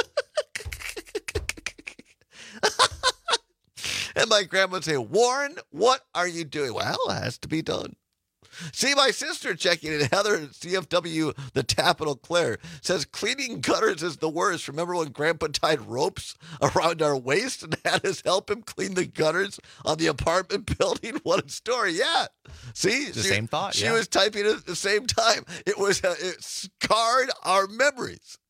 And my grandma would say, Warren, what are you doing? Well, it has to be done. See, my sister checking in, Heather CFW, the Tapital Claire, says cleaning gutters is the worst. Remember when Grandpa tied ropes around our waist and had us help him clean the gutters on the apartment building? What a story. Yeah. See? Same thought. She was typing it at the same time. It scarred our memories.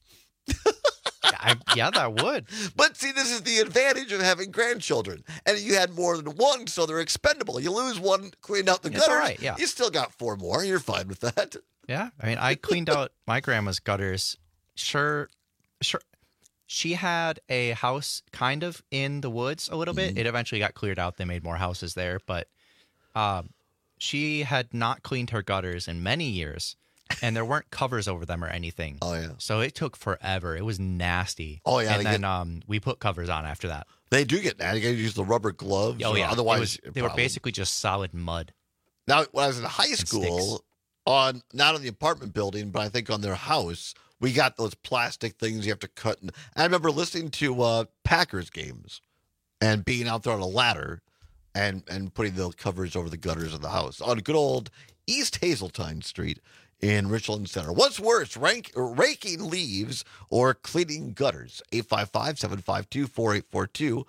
Yeah, that would. But see, this is the advantage of having grandchildren. And you had more than one, so they're expendable. You lose one, cleaned out the gutters. All right, yeah. You still got 4 more. You're fine with that. Yeah. I mean, I cleaned out my grandma's gutters. Sure. She had a house kind of in the woods a little bit. It eventually got cleared out. They made more houses there. But she had not cleaned her gutters in many years. And there weren't covers over them or anything. Oh, yeah. So it took forever. It was nasty. Oh, yeah. And then we put covers on after that. They do get nasty. You got to use the rubber gloves. Oh, yeah. Otherwise, they were basically just solid mud. Now, when I was in high school, not on the apartment building, but I think on their house, we got those plastic things you have to cut. And I remember listening to Packers games and being out there on a ladder and putting the covers over the gutters of the house on good old East Hazeltine Street in Richland Center. What's worse, raking leaves or cleaning gutters? 855-752-4842.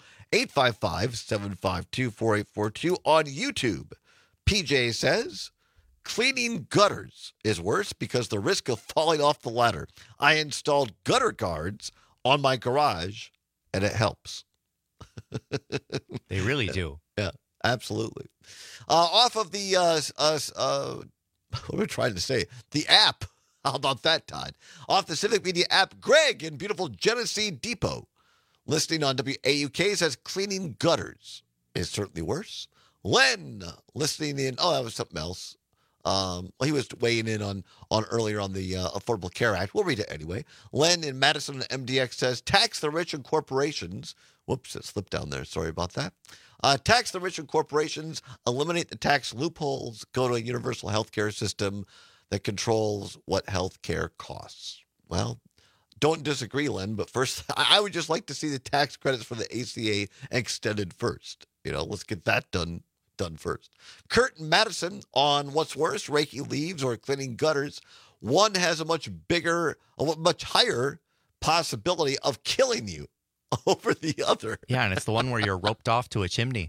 855-752-4842 on YouTube. PJ says, cleaning gutters is worse because the risk of falling off the ladder. I installed gutter guards on my garage, and it helps. They really do. Yeah, absolutely. Off of the what am I trying to say? The app. How about that, Todd? Off the Civic Media app, Greg in beautiful Genesee Depot, listening on WAUK, says cleaning gutters is certainly worse. Len, listening in, that was something else. He was weighing in on earlier on the Affordable Care Act. We'll read it anyway. Len in Madison MDX says, tax the rich and corporations. Whoops, it slipped down there. Sorry about that. Tax the rich and corporations, eliminate the tax loopholes, go to a universal health care system that controls what health care costs. Well, don't disagree, Len, but first, I would just like to see the tax credits for the ACA extended first. Let's get that done first. Kurt and Madison on what's worse, raking leaves or cleaning gutters. One has a much higher possibility of killing you over the other. Yeah, and it's the one where you're roped off to a chimney.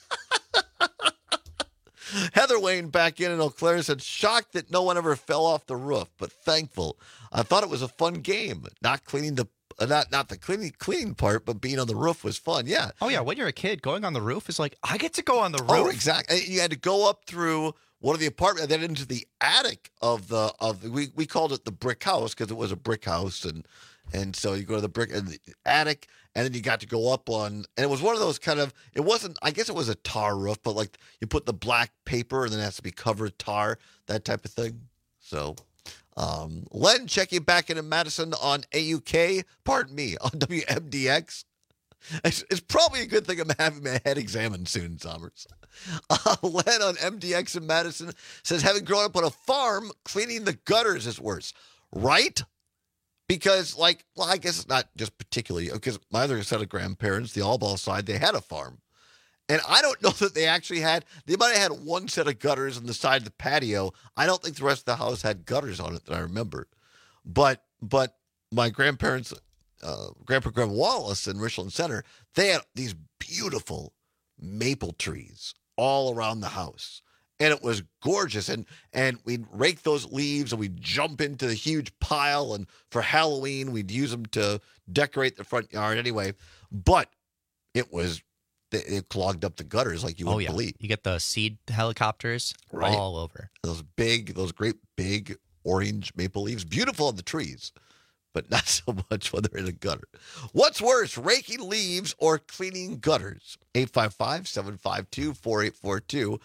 Heather Wayne back in Eau Claire said, shocked that no one ever fell off the roof, but thankful. I thought it was a fun game. Not cleaning not the cleaning part, but being on the roof was fun. Yeah. Oh yeah, when you're a kid, going on the roof is like, I get to go on the roof. Oh, exactly. You had to go up through one of the apartments, and then into the attic of we called it the brick house because it was a brick house, and so you go to the brick and the attic, and then you got to go up on, and it was one of those kind of, it wasn't, I guess it was a tar roof, but like you put the black paper and then it has to be covered tar, that type of thing. So, Len checking back into Madison on AUK, pardon me, on WMDX. It's probably a good thing I'm having my head examined soon, Sommers. Len on MDX in Madison says, having grown up on a farm, cleaning the gutters is worse. Right? Because, I guess it's not just particularly, because my other set of grandparents, the Allball side, they had a farm. And I don't know that they actually they might have had one set of gutters on the side of the patio. I don't think the rest of the house had gutters on it that I remember. But my grandparents, Grandpa Graham Wallace in Richland Center, they had these beautiful maple trees all around the house. And it was gorgeous. And we'd rake those leaves and we'd jump into the huge pile. And for Halloween, we'd use them to decorate the front yard anyway. But it clogged up the gutters like you wouldn't believe. You get the seed helicopters all over. Those great big orange maple leaves. Beautiful on the trees, but not so much when they're in a gutter. What's worse, raking leaves or cleaning gutters? 855-752-4842.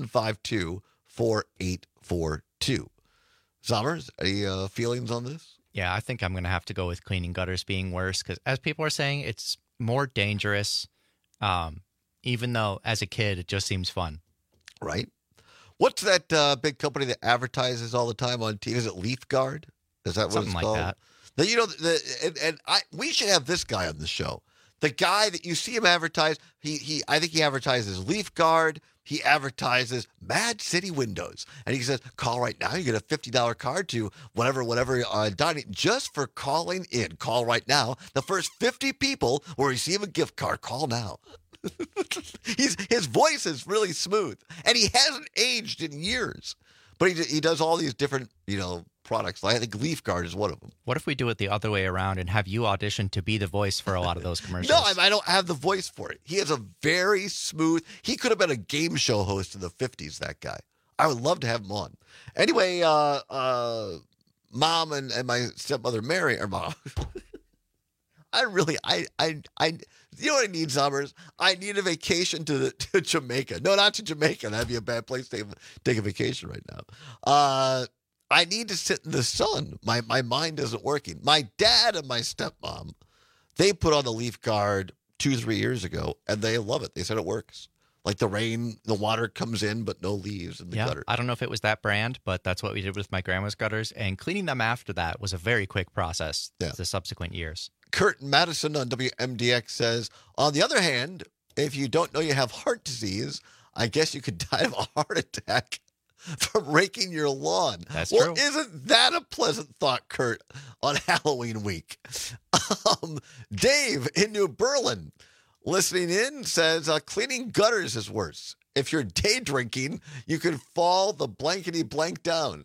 855-752-4842. Sommers, any feelings on this? Yeah, I think I'm going to have to go with cleaning gutters being worse because, as people are saying, it's more dangerous, even though as a kid it just seems fun. Right. What's that big company that advertises all the time on TV? Is it Leaf Guard? Is that what Something it's like called? that. We should have this guy on the show. The guy that you see him advertise, I think he advertises Leaf Guard. He advertises Mad City Windows. And he says, call right now. You get a $50 card to whatever dining just for calling in. Call right now. The first 50 people will receive a gift card. Call now. His voice is really smooth. And he hasn't aged in years. But he does all these different, products. I think Leaf Guard is one of them. What if we do it the other way around and have you audition to be the voice for a lot of those commercials? No, I don't have the voice for it. He has a very smooth. He could have been a game show host in the 50s, that guy. I would love to have him on. Anyway, Mom and my stepmother Mary, or Mom. You know what I need, Summers? I need a vacation to Jamaica. No, not to Jamaica. That'd be a bad place to take a vacation right now. I need to sit in the sun. My mind isn't working. My dad and my stepmom, they put on the Leaf Guard 2-3 years ago, and they love it. They said it works. Like the rain, the water comes in, but no leaves in the gutter. I don't know if it was that brand, but that's what we did with my grandma's gutters. And cleaning them after that was a very quick process the subsequent years. Kurt Madison on WMDX says, on the other hand, if you don't know you have heart disease, I guess you could die of a heart attack from raking your lawn. That's true. Isn't that a pleasant thought, Kurt, on Halloween week? Dave in New Berlin listening in says, cleaning gutters is worse. If you're day drinking, you can fall the blankety blank down.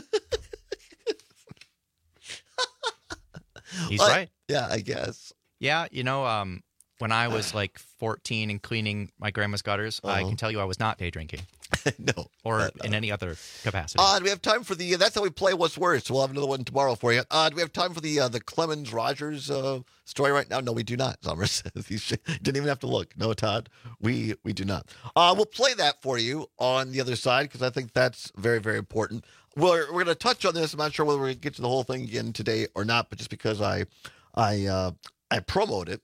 He's right. Yeah, I guess. Yeah, when I was like 14 and cleaning my grandma's gutters, I can tell you I was not day drinking. No. Or in any other capacity. Do we have time for that's how we play What's Worse. We'll have another one tomorrow for you. Do we have time for the Clemens Rogers story right now? No, we do not, Sommer says. He didn't even have to look. No, Todd, we do not. We'll play that for you on the other side because I think that's very, very important. We're going to touch on this. I'm not sure whether we're going to get to the whole thing again today or not, but just because I promote it.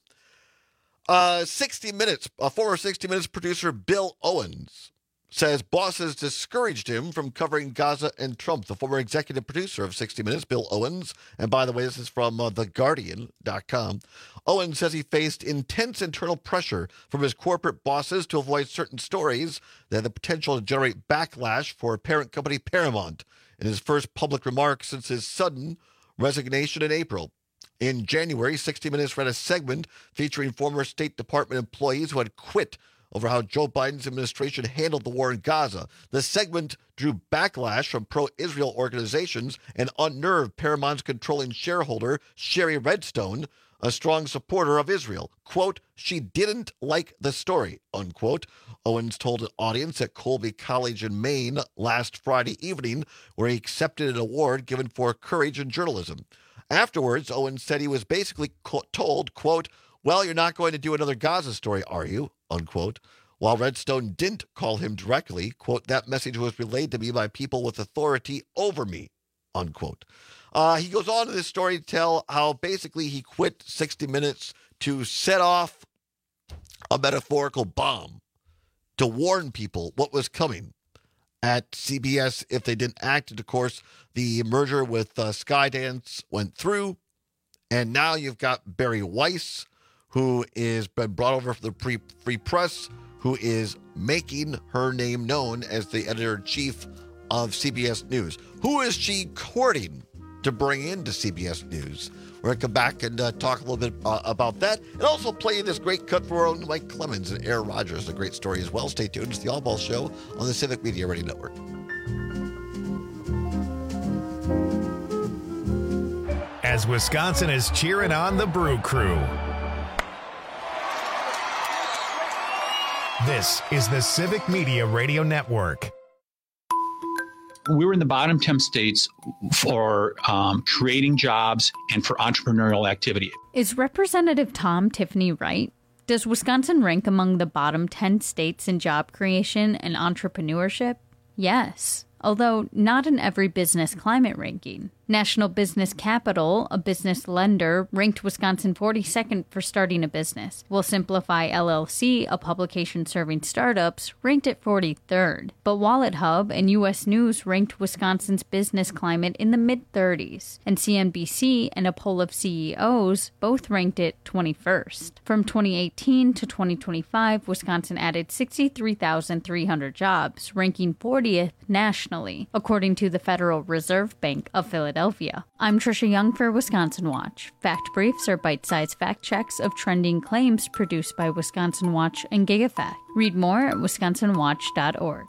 60 Minutes, former 60 Minutes producer Bill Owens says bosses discouraged him from covering Gaza and Trump. The former executive producer of 60 Minutes, Bill Owens, and by the way, this is from TheGuardian.com. Owens says he faced intense internal pressure from his corporate bosses to avoid certain stories that had the potential to generate backlash for parent company Paramount in his first public remarks since his sudden resignation in April. In January, 60 Minutes ran a segment featuring former State Department employees who had quit over how Joe Biden's administration handled the war in Gaza. The segment drew backlash from pro-Israel organizations and unnerved Paramount's controlling shareholder, Sherry Redstone, a strong supporter of Israel. Quote, she didn't like the story, unquote. Owens told an audience at Colby College in Maine last Friday evening, where he accepted an award given for courage in journalism. Afterwards, Owens said he was basically told, quote, well, you're not going to do another Gaza story, are you? Unquote. While Redstone didn't call him directly, quote, that message was relayed to me by people with authority over me, unquote. He goes on in this story to tell how basically he quit 60 Minutes to set off a metaphorical bomb to warn people what was coming at CBS if they didn't act. And of course, the merger with Skydance went through. And now you've got Barry Weiss, who is been brought over for the Free Press, who is making her name known as the editor-in-chief of CBS News. Who is she courting to bring into CBS News? We're going to come back and talk a little bit about that, and also play this great cut for our own Mike Clemens and Aaron Rodgers, a great story as well. Stay tuned. It's the All Ball Show on the Civic Media Radio Network. As Wisconsin is cheering on the Brew Crew. This is the Civic Media Radio Network. We were in the bottom 10 states for creating jobs and for entrepreneurial activity. Is Representative Tom Tiffany right? Does Wisconsin rank among the bottom 10 states in job creation and entrepreneurship? Yes, although not in every business climate ranking. National Business Capital, a business lender, ranked Wisconsin 42nd for starting a business, while Simplify LLC, a publication serving startups, ranked it 43rd. But Wallet Hub and U.S. News ranked Wisconsin's business climate in the mid-30s, and CNBC and a poll of CEOs both ranked it 21st. From 2018 to 2025, Wisconsin added 63,300 jobs, ranking 40th nationally, according to the Federal Reserve Bank of Philadelphia. I'm Trisha Young for Wisconsin Watch. Fact briefs are bite-sized fact checks of trending claims produced by Wisconsin Watch and GigaFact. Read more at wisconsinwatch.org.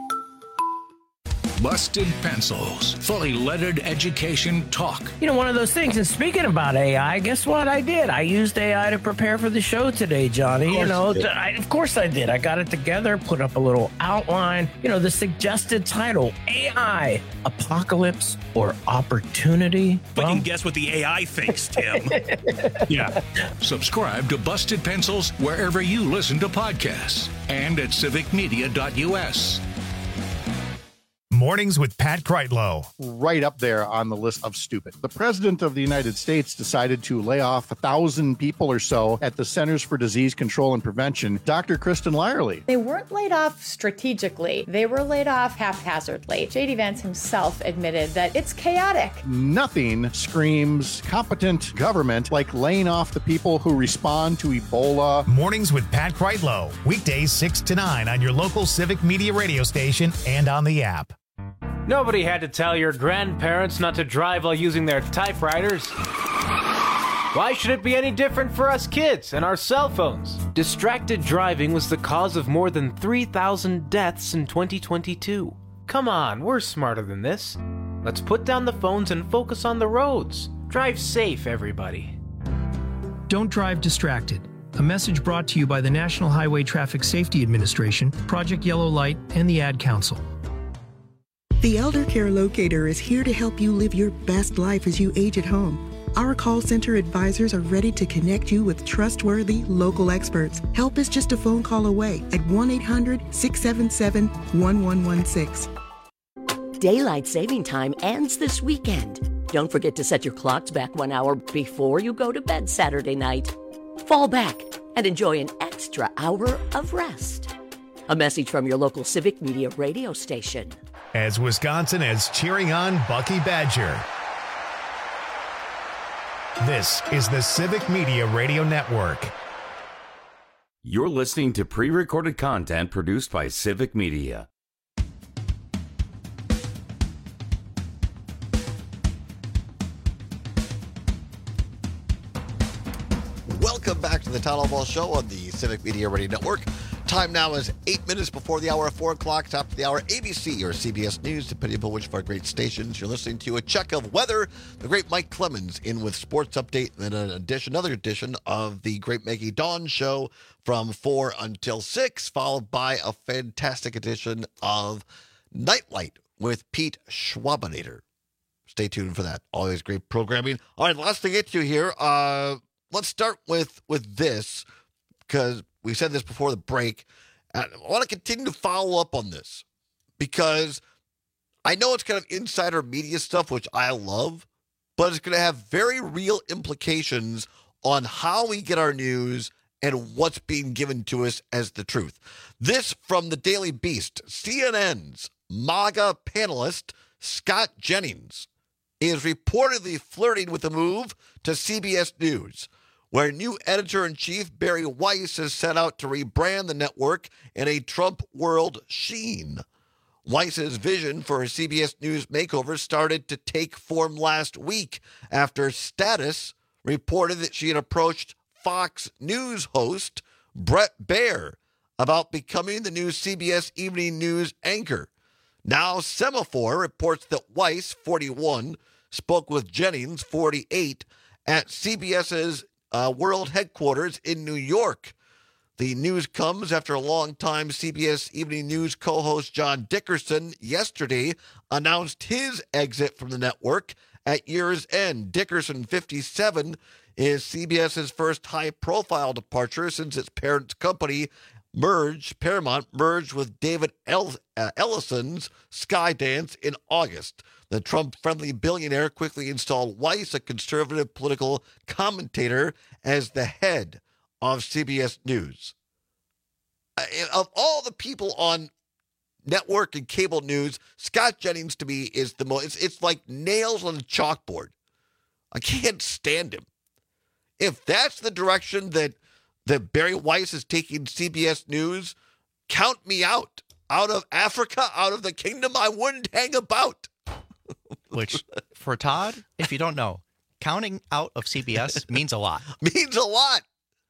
Busted Pencils, fully lettered education talk. You know, one of those things, and speaking about AI, guess what I did? I used AI to prepare for the show today, Johnny. Of course I did. I got it together, put up a little outline. You know, the suggested title, AI, Apocalypse or Opportunity? We can guess what the AI thinks, Tim. Yeah. Subscribe to Busted Pencils wherever you listen to podcasts and at civicmedia.us. Mornings with Pat Kreitlow. Right up there on the list of stupid. The president of the United States decided to lay off 1,000 people or so at the Centers for Disease Control and Prevention. Dr. Kristen Lyerly. They weren't laid off strategically. They were laid off haphazardly. J.D. Vance himself admitted that it's chaotic. Nothing screams competent government like laying off the people who respond to Ebola. Mornings with Pat Kreitlow. Weekdays 6 to 9 on your local Civic Media radio station and on the app. Nobody had to tell your grandparents not to drive while using their typewriters. Why should it be any different for us kids and our cell phones? Distracted driving was the cause of more than 3,000 deaths in 2022. Come on, we're smarter than this. Let's put down the phones and focus on the roads. Drive safe, everybody. Don't drive distracted. A message brought to you by the National Highway Traffic Safety Administration, Project Yellow Light, and the Ad Council. The Elder Care Locator is here to help you live your best life as you age at home. Our call center advisors are ready to connect you with trustworthy local experts. Help is just a phone call away at 1-800-677-1116. Daylight saving time ends this weekend. Don't forget to set your clocks back 1 hour before you go to bed Saturday night. Fall back and enjoy an extra hour of rest. A message from your local Civic Media radio station. As Wisconsin is cheering on Bucky Badger. This is the Civic Media Radio Network. You're listening to pre-recorded content produced by Civic Media. Welcome back to the Town Hall Ball Show on the Civic Media Radio Network. Time now is 8 minutes before the hour of 4 o'clock. Top of the hour, ABC or CBS News, depending upon which of our great stations you're listening to. A check of weather. The great Mike Clemens in with Sports Update, and then another edition of the great Maggie Dawn Show from 4 until 6, followed by a fantastic edition of Nightlight with Pete Schwabinator. Stay tuned for that. Always great programming. All right, lots to get to here. Let's start with this, because we said this before the break. I want to continue to follow up on this because I know it's kind of insider media stuff, which I love, but it's going to have very real implications on how we get our news and what's being given to us as the truth. This from the Daily Beast. CNN's MAGA panelist, Scott Jennings, is reportedly flirting with a move to CBS News, where new editor-in-chief Barry Weiss has set out to rebrand the network in a Trump world sheen. Weiss's vision for a CBS News makeover started to take form last week after Status reported that she had approached Fox News host Bret Baier about becoming the new CBS Evening News anchor. Now Semaphore reports that Weiss, 41, spoke with Jennings, 48, at CBS's world headquarters in New York. The news comes after a long-time CBS Evening News co-host John Dickerson yesterday announced his exit from the network at year's end. Dickerson, 57, is CBS's first high-profile departure since its parent company Paramount merged with David Ellison's Skydance in August. The Trump-friendly billionaire quickly installed Weiss, a conservative political commentator, as the head of CBS News. Of all the people on network and cable news, Scott Jennings to me is the most, it's like nails on a chalkboard. I can't stand him. If that's the direction that Barry Weiss is taking CBS News, count me out. Out of Africa, out of the kingdom, I wouldn't hang about. Which, for Todd, if you don't know, counting out of CBS means a lot. Means a lot.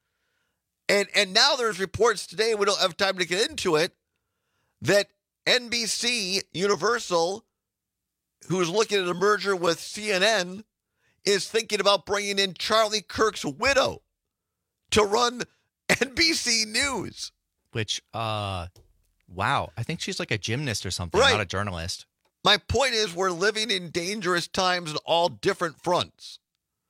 And now there's reports today, we don't have time to get into it, that NBC Universal, who's looking at a merger with CNN, is thinking about bringing in Charlie Kirk's widow to run NBC News. Which, wow, I think she's like a gymnast or something, right. Not a journalist. My point is we're living in dangerous times on all different fronts.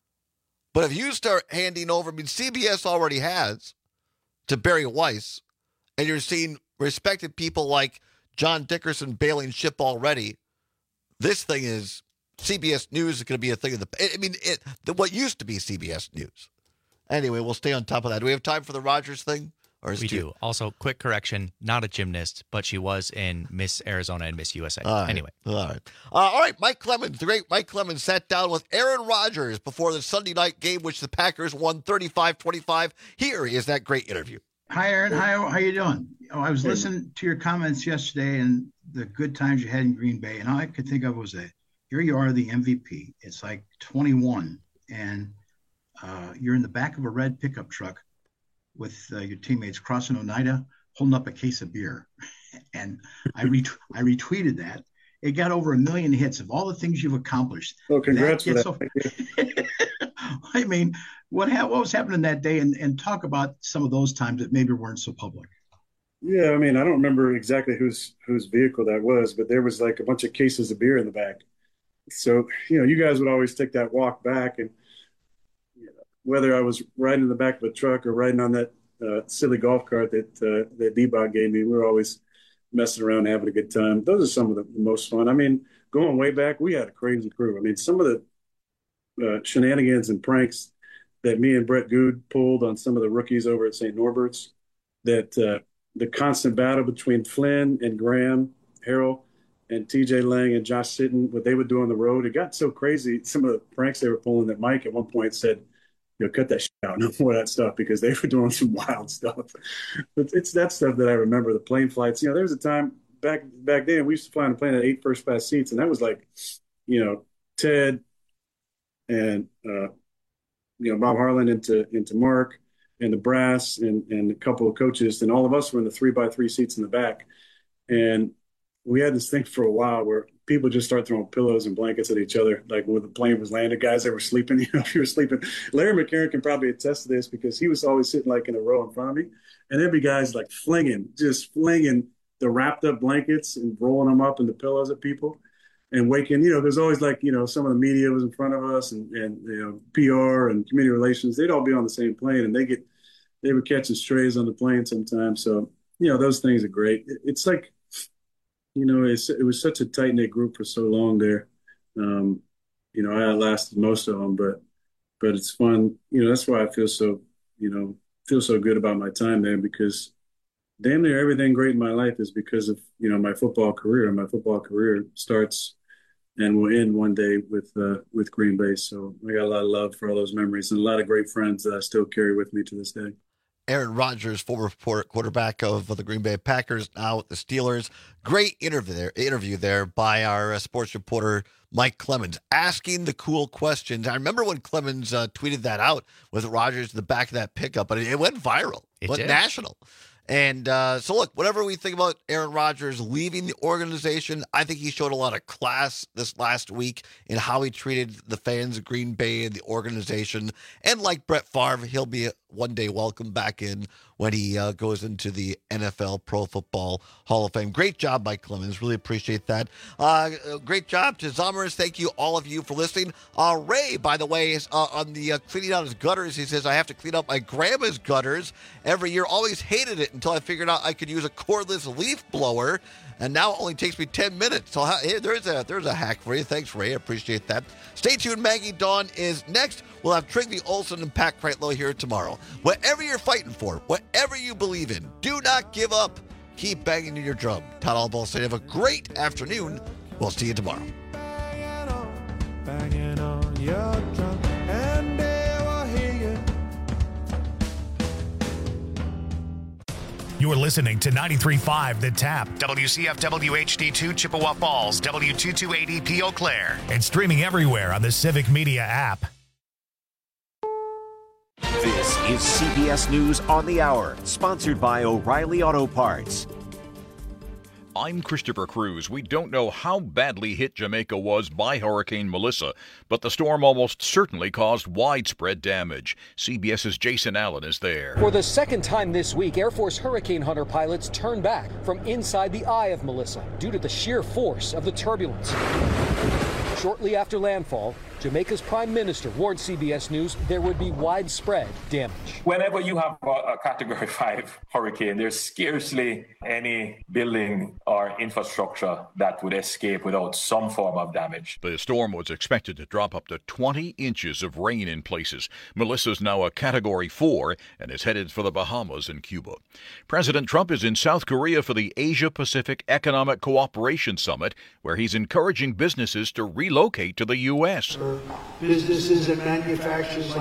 But if you start handing over, CBS already has, to Barry Weiss, and you're seeing respected people like John Dickerson bailing ship already, this thing is, CBS News is going to be a thing of what used to be CBS News. Anyway, we'll stay on top of that. Do we have time for the Rogers thing? We do. Also, quick correction, not a gymnast, but she was in Miss Arizona and Miss USA. Anyway. All right. Mike Clemens, the great Mike Clemens, sat down with Aaron Rodgers before the Sunday night game, which the Packers won 35-25. Here is that great interview. Hi, Aaron. How you doing? I was listening to your comments yesterday and the good times you had in Green Bay, and all I could think of was that here you are, the MVP. It's like 21, and you're in the back of a red pickup truck with your teammates crossing Oneida, holding up a case of beer. And I retweeted that. It got over 1 million hits of all the things you've accomplished. Oh, congrats for that. I mean, what was happening that day? And talk about some of those times that maybe weren't so public. Yeah, I mean, I don't remember exactly whose vehicle that was, but there was like a bunch of cases of beer in the back. So, you guys would always take that walk back, and whether I was riding in the back of a truck or riding on that silly golf cart that D-Bot gave me, we were always messing around and having a good time. Those are some of the most fun. I mean, going way back, we had a crazy crew. I mean, some of the shenanigans and pranks that me and Brett Good pulled on some of the rookies over at St. Norbert's, that the constant battle between Flynn and Graham Harrell and TJ Lang and Josh Sitton, what they would do on the road, it got so crazy, some of the pranks they were pulling, that Mike at one point said, cut that shit out, no more of that stuff, because they were doing some wild stuff. But it's that stuff that I remember, the plane flights. There was a time back then we used to fly on a plane at 8 first class seats, and that was like, Ted and Bob Harlan into Mark and the brass and a couple of coaches, and all of us were in the 3x3 seats in the back. And we had this thing for a while where people just start throwing pillows and blankets at each other, like when the plane was landed, guys that were sleeping, if you were sleeping. Larry McCarron can probably attest to this, because he was always sitting like in a row in front of me. And there'd be guys like flinging the wrapped up blankets and rolling them up in the pillows at people and waking, there's always like, some of the media was in front of us and PR and community relations, they'd all be on the same plane, and they were catching strays on the plane sometimes. So, those things are great. It's like, it was such a tight-knit group for so long there. I lasted most of them, but it's fun. That's why I feel so good about my time there, because damn near everything great in my life is because of, my football career. My football career starts and will end one day with Green Bay. So I got a lot of love for all those memories and a lot of great friends that I still carry with me to this day. Aaron Rodgers, former quarterback of the Green Bay Packers, now with the Steelers. Great interview there by our sports reporter, Mike Clemens, asking the cool questions. I remember when Clemens tweeted that out with Rodgers in the back of that pickup, but it went viral. It went national. And so, look, whatever we think about Aaron Rodgers leaving the organization, I think he showed a lot of class this last week in how he treated the fans of Green Bay and the organization. And like Brett Favre, he'll be one day welcome back in when he goes into the NFL Pro Football Hall of Fame. Great job, Mike Clemens. Really appreciate that. Great job to Zommers. Thank you, all of you, for listening. Ray, by the way, is on the cleaning out his gutters. He says, I have to clean up my grandma's gutters every year. Always hated it until I figured out I could use a cordless leaf blower, and now it only takes me 10 minutes. So hey, there's a hack for you. Thanks, Ray. I appreciate that. Stay tuned. Maggie Dawn is next. We'll have Trigby Olson and Pat Kreitlow here tomorrow. Whatever you're fighting for, whatever you believe in, do not give up. Keep banging your drum. Todd Albaugh saying have a great afternoon. We'll see you tomorrow. Banging on your drum, and they will hear you. You're listening to 93.5 The Tap, WCFW HD2 Chippewa Falls, W228EP Eau Claire, and streaming everywhere on the Civic Media app. This is CBS News on the Hour, sponsored by O'Reilly Auto Parts. I'm Christopher Cruz. We don't know how badly hit Jamaica was by Hurricane Melissa, but the storm almost certainly caused widespread damage. CBS's Jason Allen is there. For the second time this week, Air Force Hurricane Hunter pilots turned back from inside the eye of Melissa due to the sheer force of the turbulence. Shortly after landfall, Jamaica's Prime Minister warned CBS News there would be widespread damage. Whenever you have a Category 5 hurricane, there's scarcely any building or infrastructure that would escape without some form of damage. The storm was expected to drop up to 20 inches of rain in places. Melissa's now a Category 4 and is headed for the Bahamas and Cuba. President Trump is in South Korea for the Asia-Pacific Economic Cooperation Summit, where he's encouraging businesses to relocate to the U.S. Businesses and manufacturers